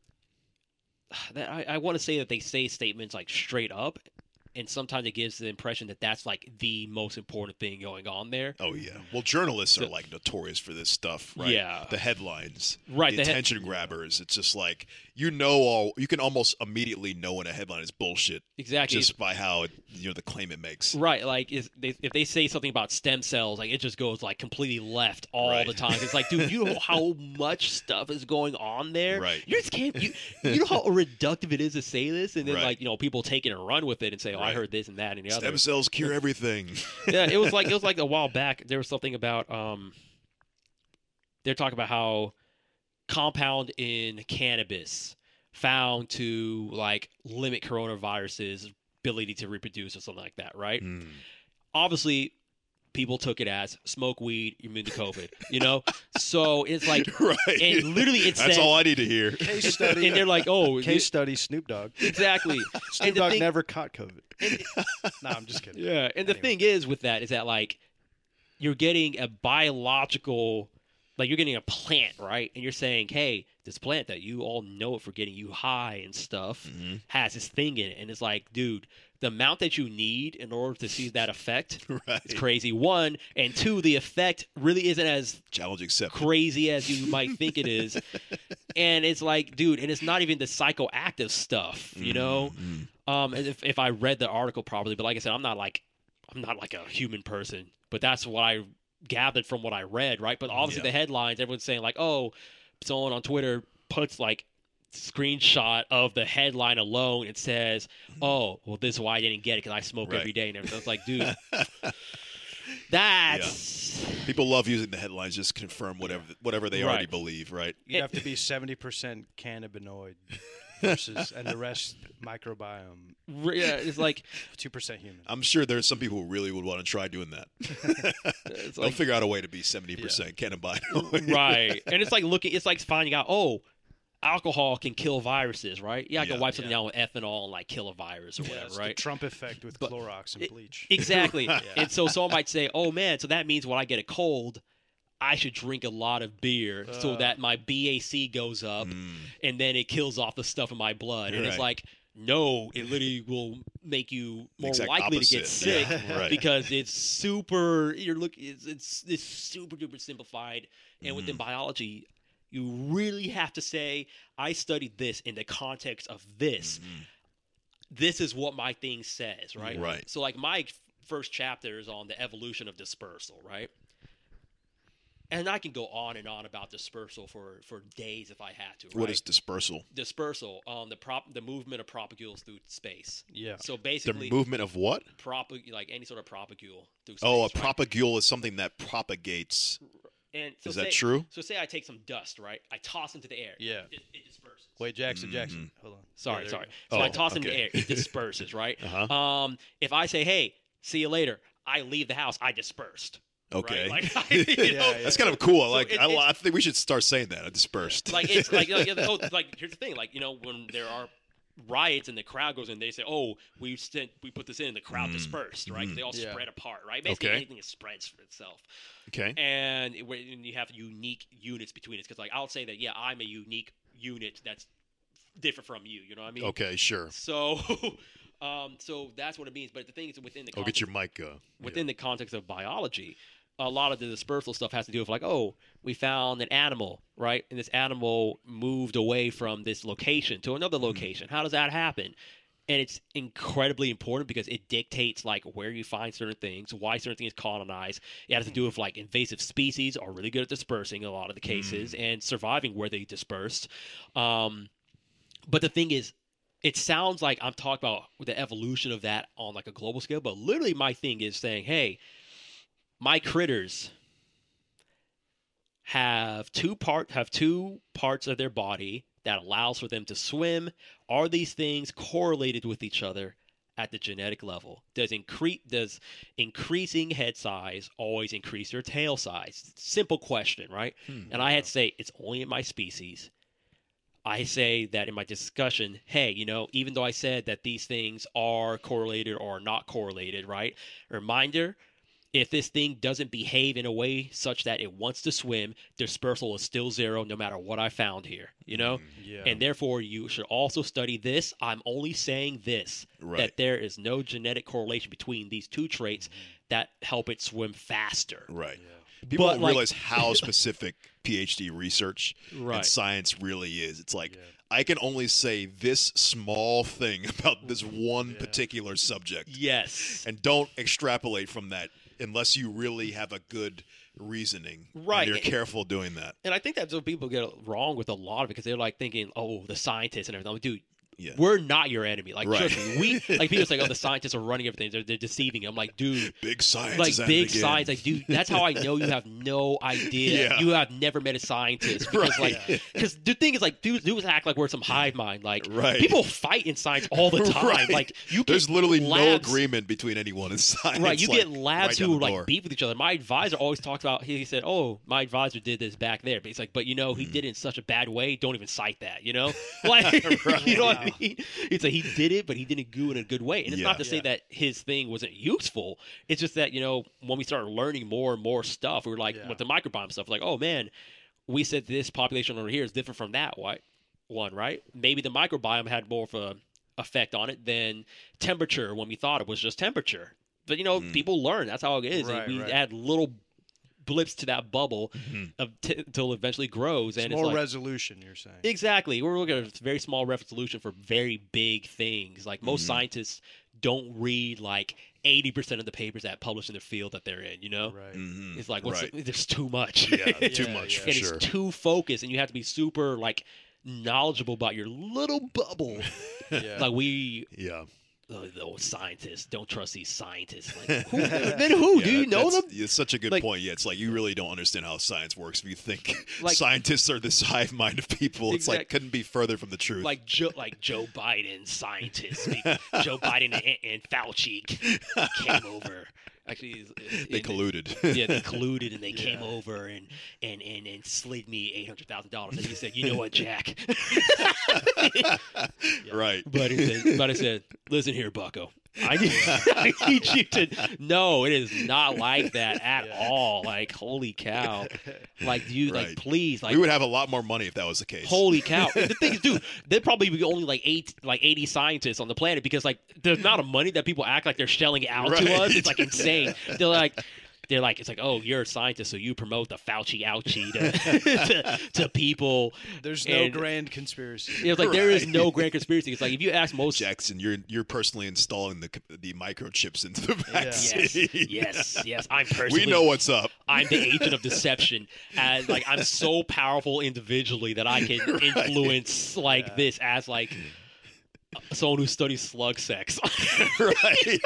that I, I want to say that they say statements like straight up, and sometimes it gives the impression that that's like the most important thing going on there. Oh yeah. Well, journalists are The- like notorious for this stuff, right? Yeah. The headlines, Right, The, the he- attention grabbers. It's just like you know all. You can almost immediately know when a headline is bullshit Exactly. just by how it, you know the claim it makes. Right, like if they, if they say something about stem cells, like it just goes like completely left all Right. the time. It's like, dude, you know how much stuff is going on there. Right. You just can't. You, you know how reductive it is to say this, and then Right. like you know people take it and run with it and say, oh, I Right. heard this and that and the Stem other. cells cure everything. Yeah, it was like it was like a while back. There was something about um. They're talking about how compound in cannabis found to like limit coronavirus's ability to reproduce or something like that, right? Mm. Obviously people took it as smoke weed, you're immune to COVID. You know, so it's like, Right. and literally it That's says, all I need to hear. Case study. and they're like, oh, Case study. Snoop Dogg. exactly. Snoop and the Dogg thing, never caught COVID. no, I'm just kidding. yeah, and the Anyway. thing is with that is that like you're getting a biological, like you're getting a plant, right? And you're saying, hey, this plant that you all know for getting you high and stuff Mm-hmm. has this thing in it, and it's like, dude, the amount that you need in order to see that effect Right. is crazy. One, and two, the effect really isn't as Challenge accepted. crazy as you might think it is. And it's like, dude, and it's not even the psychoactive stuff, you know? Mm-hmm. Um, and if, if I read the article properly, but like I said, I'm not like, I'm not like a human person, but that's what I gathered from what I read, right? But obviously Yeah. the headlines, everyone's saying like, oh, someone on Twitter puts like screenshot of the headline alone. It says, oh, well, this is why I didn't get it because I smoke Right. every day and everything. It's like, dude, that's People love using the headlines just to confirm whatever whatever they Right. already believe, right? You have to be seventy percent cannabinoid versus, and the rest microbiome, re- yeah, it's like two percent human. I'm sure there's some people who really would want to try doing that. it's They'll like figure out a way to be seventy percent cannabinoid. right, and it's like looking, it's like finding out, oh, alcohol can kill viruses, right? Yeah, I can Yeah. wipe something Yeah. down with ethanol and like kill a virus or Yeah, whatever, it's right? The Trump effect with But Clorox and it- bleach. Exactly. And so someone might say, oh man, so that means when I get a cold, I should drink a lot of beer so Uh. that my B A C goes up Mm. and then it kills off the stuff in my blood. And it's Right. like, no, it literally will make you more Exact likely to get opposite. sick Yeah. Right. because it's super. You're looking. It's, it's it's super duper simplified. And within Mm. biology, you really have to say, I studied this in the context of this. Mhm. This is what my thing says, right? Right. So like my f- first chapter is on the evolution of dispersal, right? And I can go on and on about dispersal for, for days if I had to. What right? is dispersal? dispersal? Um, the prop, the movement of propagules through space. Yeah. So The basically, movement of what? propag- like any sort of propagule through space. Oh, a right? propagule is something that propagates. And so Is that say- true? So say I take some dust, right? I toss into the air. Yeah. It, it disperses. Wait, Jackson, Mhm. Jackson. Hold on. Sorry, Yeah, there sorry. you So Oh, I toss it in the okay. air. It disperses, right? Uh-huh. Um, if I say, "Hey, see you later," I leave the house. I dispersed. Okay. Right? Like, I, you know, Yeah, That's kind of cool. I So like. it- I, it's- I think we should start saying that. I dispersed. like it's like, like, oh, like here's the thing. Like you know, when there are riots and the crowd goes in, they say, "Oh, we sent, we put this in, the crowd Mm. dispersed," right? 'Cause they all Yeah. spread apart, right? Basically, Okay. anything spreads for itself. Okay. And it- when you have unique units between it, because like I'll say that, yeah, I'm a unique unit that's different from you. You know what I mean? Okay. Sure. So, um, so that's what it means. But the thing is, within the Oh, get context, your mic. Uh, within the context of biology, a lot of the dispersal stuff has to do with like, oh, we found an animal, right? And this animal moved away from this location to another location. How does that happen? And it's incredibly important because it dictates like where you find certain things, why certain things colonize. It has to do with like invasive species are really good at dispersing in a lot of the cases and surviving where they dispersed. Um, but the thing is, it sounds like I'm talking about the evolution of that on like a global scale, but literally my thing is saying, hey, my critters have two part have two parts of their body that allows for them to swim. Are these things correlated with each other at the genetic level? Does increase does increasing head size always increase your tail size? Simple question, right? Hmm. And I had to say it's only in my species. I say that in my discussion, hey, you know, even though I said that these things are correlated or not correlated, right? Reminder, if this thing doesn't behave in a way such that it wants to swim, dispersal is still zero no matter what I found here, you know? Yeah. And therefore, you should also study this. I'm only saying this, Right. that there is no genetic correlation between these two traits that help it swim faster. Right. Yeah. People But, don't like- realize how specific PhD research Right. and science really is. It's like Yeah. I can only say this small thing about this one Yeah. particular subject, Yes. and don't extrapolate from that unless you really have a good reasoning. and Right. you're careful doing that. And I think that's what people get wrong with a lot of it because they're like thinking, oh, the scientists and everything. I'm like, dude, Yeah. we're not your enemy. Like, Right. trust me, we like people say, oh, the scientists are running everything. They're, they're deceiving you. I'm like, dude, Big science. like is at it big again. science. Like, dude, that's how I know you have no idea. Yeah. You have never met a scientist because, Right. like, because the thing is, like, dudes, dudes act like we're some hive mind. Like, Right. people fight in science all the time. Right. Like, you get There's literally no labs- agreement between anyone in science. Right, you like, get labs right down who the like door. beef with each other. My advisor always talks about. He said, "Oh, my advisor did this back there," but he's like, "But you know, he Mm. did it in such a bad way. Don't even cite that." You know, like you know what I mean? It's like he did it, but he didn't do it in a good way. And it's Yeah. not to say Yeah. that his thing wasn't useful. It's just that you know when we started learning more and more stuff, we were like Yeah. with the microbiome stuff, like, oh man, we said this population over here is different from that white one, right? Maybe the microbiome had more of a effect on it than temperature when we thought it was just temperature. But you know, Mm. people learn. That's how it is. Right, and we right. add little blips to that bubble Mhm. of t- until it eventually grows. It's and more it's like, resolution, you're saying. exactly. We're looking at a very small resolution for very big things. Like most Mhm. scientists don't read like eighty percent of the papers that publish in the field that they're in. You know, Right. Mhm. it's like what's right. the, there's too much. Yeah, too Yeah, much yeah. for and sure. it's too focused, and you have to be super like knowledgeable about your little bubble. Yeah. Like we Yeah. oh, those scientists. Don't trust these scientists. Like, who, then who? Yeah, Do you that- know that's, them? It's such a good Like- point. Yeah, it's like you really don't understand how science works if you think Like- scientists are this hive mind of people. It's like Exact- couldn't be further from the truth. Like Joe, like Joe Biden, scientists. Like, Joe Biden and, and Fauci came over. Actually, he's- they and- colluded. Yeah, they colluded and they Yeah. came over and and and, and slid me eight hundred thousand dollars. And he said, "You know what, Jack?" Right. But he said, but I said, listen here, Bucko. I need, I need you to. No, it is not like that at Yeah. all. Like, holy cow! Like, you, like, Right. please, like, we would have a lot more money if that was the case. holy cow! The thing is, dude, there'd probably be only like eight, like eighty scientists on the planet because, like, the amount of money that people act like they're shelling out to Right. us, it's like insane. They're like. They're like, it's like, oh, you're a scientist, so you promote the Fauci ouchie to, to, to people. There's no And- grand conspiracy. It's like there is Right. no grand conspiracy. It's like if you ask most Jackson, you're you're personally installing the the microchips into the Yeah. vaccine. Yes, yes, yes. I'm personally. We know what's up. I'm the agent of deception. As like I'm so powerful individually that I can Right. influence like Yeah. this as like someone who studies slug sex. Right.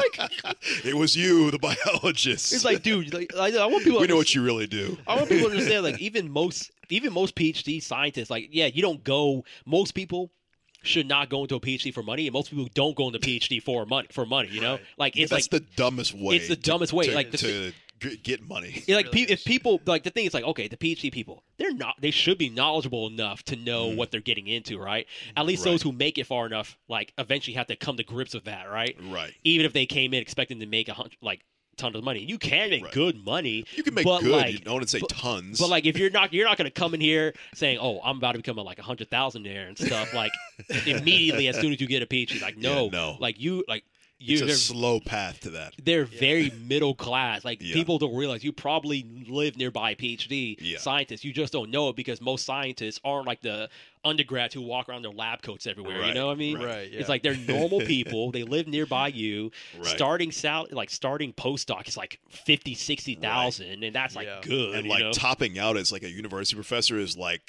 It was you, the biologist. It's like, dude, like I, I want people. we to know what you really do. I want people to understand, like, even most, even most PhD scientists, like, yeah, you don't go. Most people should not go into a PhD for money, and most people don't go into PhD for money. For money, you know, Right. like it's That's like the dumbest way. it's the to- dumbest way. to, Like the to g- get money. Yeah, like really pe- if is. people like the thing is like okay, the PhD people they're not they should be knowledgeable enough to know Mm. what they're getting into, right? At least Right. those who make it far enough, like eventually have to come to grips with that, right? Right. Even if they came in expecting to make a hundred like ton of money, you can make Right. good money. You can make but good. Like, you don't want to say but- tons. But like if you're not you're not going to come in here saying, "Oh, I'm about to become a, like a hundred thousandaire and stuff," like immediately as soon as you get a PhD, like no, Yeah, no. like you like you it's a they're- slow path to that. they're very middle class. Like Yeah. people don't realize you probably live nearby a PhD Yeah. scientists. You just don't know it because most scientists aren't like the undergrads who walk around in their lab coats everywhere. You Right, know what I mean? right. Right. Yeah. It's like they're normal people. They live nearby you. Right. Starting sal- like starting postdoc is like fifty, sixty thousand, and that's like Yeah. good. And you like know? topping out as like a university professor is like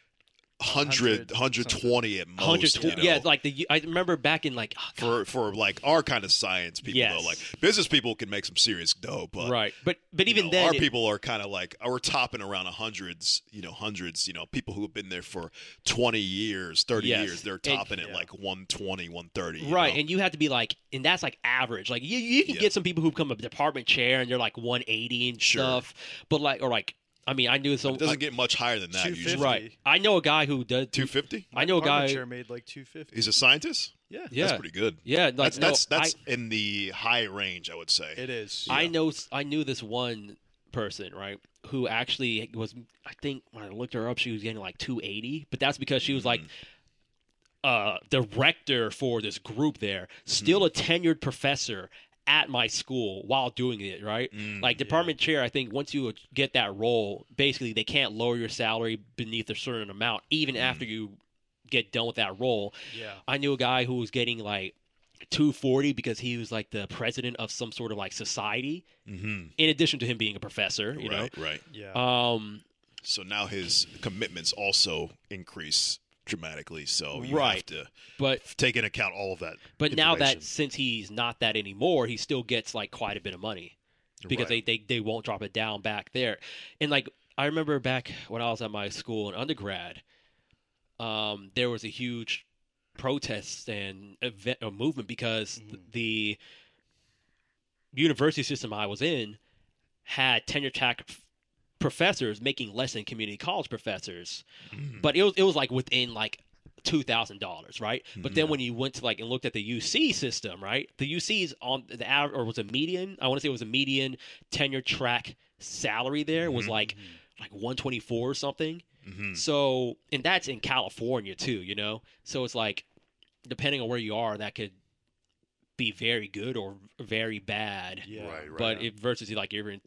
one hundred, one one hundred twenty at one hundred most. twenty. you know? Yeah, like the I remember back in like oh, God. for for like our kind of science people Yes. though, like business people can make some serious dough, but right, but but you even know, then, our it- people are kind of like we're topping around hundreds, you know, hundreds, you know, people who have been there for twenty years, thirty Yes. years, they're And- topping at Yeah. like one twenty, one thirty. you right, know? and you have to be like, and that's like average. Like you, you can Yeah. get some people who become a department chair and they're like one eighty and Sure. stuff, but like or like I mean I knew some it doesn't get much higher than that two usually. fifty. right. I know a guy who does. two fifty? I know a Apartment guy. chair made like two fifty. He's a scientist? Yeah. Yeah, That's pretty good. yeah. Like, That's no, that's that's I, in the high range, I would say. It is. I yeah. know. I knew this one person right who actually was. I think when I looked her up, she was getting like two eighty, but that's because she was like. Mm. Uh, director for this group there, still a tenured professor at my school while doing it, right? Mm, Like department chair, I think once you get that role, basically they can't lower your salary beneath a certain amount, even after you get done with that role. Yeah. I knew a guy who was getting like two forty because he was like the president of some sort of like society, Mm-hmm. in addition to him being a professor, you Right, right. Yeah. know? Um, So now his commitments also increase dramatically. So you Right. have to But Take into account all of that. but now that information. since he's not that anymore, he still gets like quite a bit of money because Right. they, they they won't drop it down back there. And like I remember back when I was at my school in undergrad, um, there was a huge protest and event a movement because Mhm. th- the university system I was in had tenure track f- professors making less than community college professors, Mhm. but it was it was like within like two thousand dollars, right? But then Yeah. when you went to like and looked at the U C system, right? The U C's on the average, or was a median? I want to say it was a median tenure track salary there was Mhm. like like one twenty-four or something. Mhm. So, and that's in California too, you know? So it's like, depending on where you are, that could be very good or very bad. Yeah. Right, right. But yeah. it versus like you're in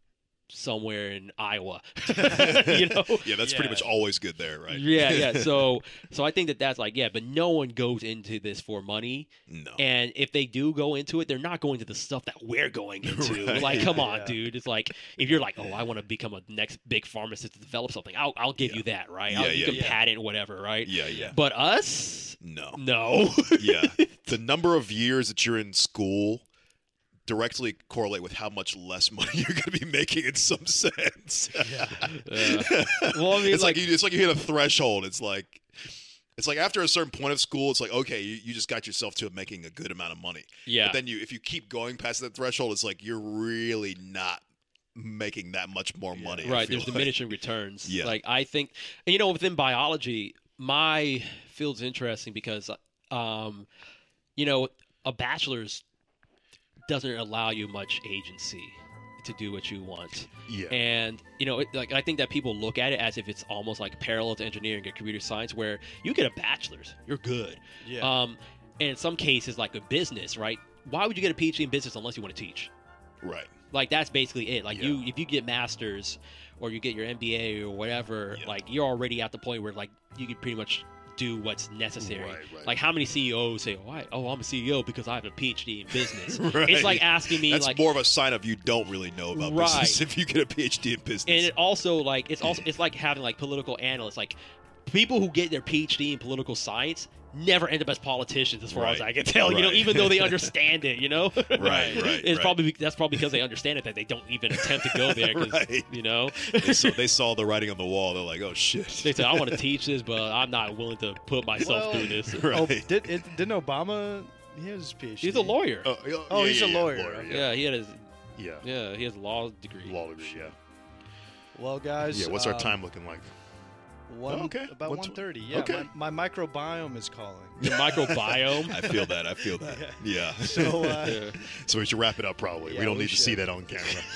somewhere in Iowa, you know? Yeah, that's pretty Yeah. much always good there, right? Yeah, yeah. So, so I think that that's like, yeah, but no one goes into this for money. No. And if they do go into it, they're not going to the stuff that we're going into. Right. Like, come on, Yeah. dude. It's like if you're like, oh, I want to become a next big pharmacist to develop something, I'll, I'll give Yeah. you that, right? Yeah, I'll, you yeah, can yeah. patent whatever, right? Yeah, yeah. But us, No. no. Yeah. The number of years that you're in school directly correlate with how much less money you're going to be making in some sense. Yeah. Uh, well, I mean, it's like, like, you, it's like you hit a threshold. It's like it's like after a certain point of school, it's like okay, you, you just got yourself to making a good amount of money. yeah, But then you, if you keep going past that threshold, it's like you're really not making that much more Yeah. money. I right. feel There's like. diminishing returns. Yeah. Like I think, and you know, within biology, my field's interesting because, um, you know, a bachelor's doesn't allow you much agency to do what you want. Yeah. And you know, it, like I think that people look at it as if it's almost like parallel to engineering or computer science, where you get a bachelor's, you're good. Yeah. Um, and in some cases, like a business, right? Why would you get a PhD in business unless you want to teach? Right. Like that's basically it. Like Yeah. you, if you get masters or you get your M B A or whatever, Yeah. like you're already at the point where like you can pretty much do what's necessary. Right, right. Like how many C E Os say, "Oh, I, oh, I'm a C E O because I have a PhD in business." Right. It's like asking me That's like. more of a sign of you don't really know about Right. business if you get a PhD in business. And it also like it's also it's like having like political analysts, like people who get their PhD in political science never end up as politicians, as far as Right. I can tell. You know, Right. even though they understand it, you know. Right, right, It's right. probably that's probably because they understand it that they don't even attempt to go there. 'Cause, Right. You know. they, saw, they saw the writing on the wall. They're like, oh shit. They say, I want to teach this, but I'm not willing to put myself Well, through this. Right. Oh, did, it, didn't Obama? He has his PhD. He's a lawyer. Oh, yeah, Oh, yeah, he's yeah, a yeah, lawyer, yeah. okay. yeah, he had his Yeah. yeah, he has a law degree. Law degree, yeah. Well, guys. Yeah, what's our um, time looking like? One, Oh, okay. About What's- one thirty. Yeah. okay. My, my microbiome is calling. Your microbiome. I feel that. I feel that. Yeah. So uh, Yeah. So we should wrap it up probably. Yeah, we don't we need to see should. that on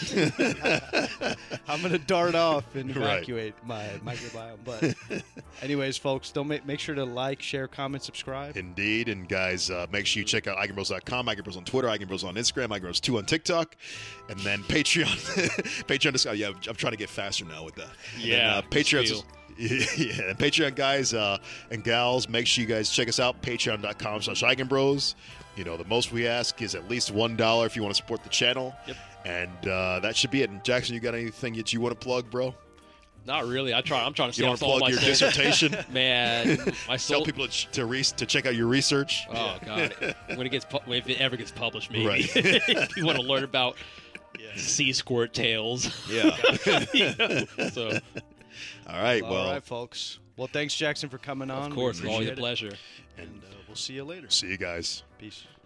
camera. I'm gonna dart off and Right. evacuate my microbiome. But, anyways, folks, don't make make sure to like, share, comment, subscribe. Indeed. And guys, uh, make sure you check out Eigenbros dot com, Eigenbros on Twitter, Eigenbros on Instagram, Eigenbros two on TikTok, and then Patreon. Patreon. Yeah, I'm trying to get faster now with that. Yeah, And, uh, Patreon. spiel. Yeah, and Patreon guys uh, and gals, make sure you guys check us out. Patreon dot com slash Eigenbros. You know, the most we ask is at least one dollar if you want to support the channel. Yep. And uh, that should be it. And Jackson, you got anything that you want to plug, bro? Not really. I try. I'm trying to You stay want off to all plug my your soul. dissertation? Man, my soul. Tell people to ch- to, re- to check out your research. Oh God! When it gets, pu- if it ever gets published, maybe. Right. If you want to learn about Yeah. sea squirt tails. Yeah. You know? So, All right. All Well, right, folks. Well, thanks, Jackson, for coming on. of We course, it's always a appreciate it. pleasure. And uh, we'll see you later. see you guys. Peace.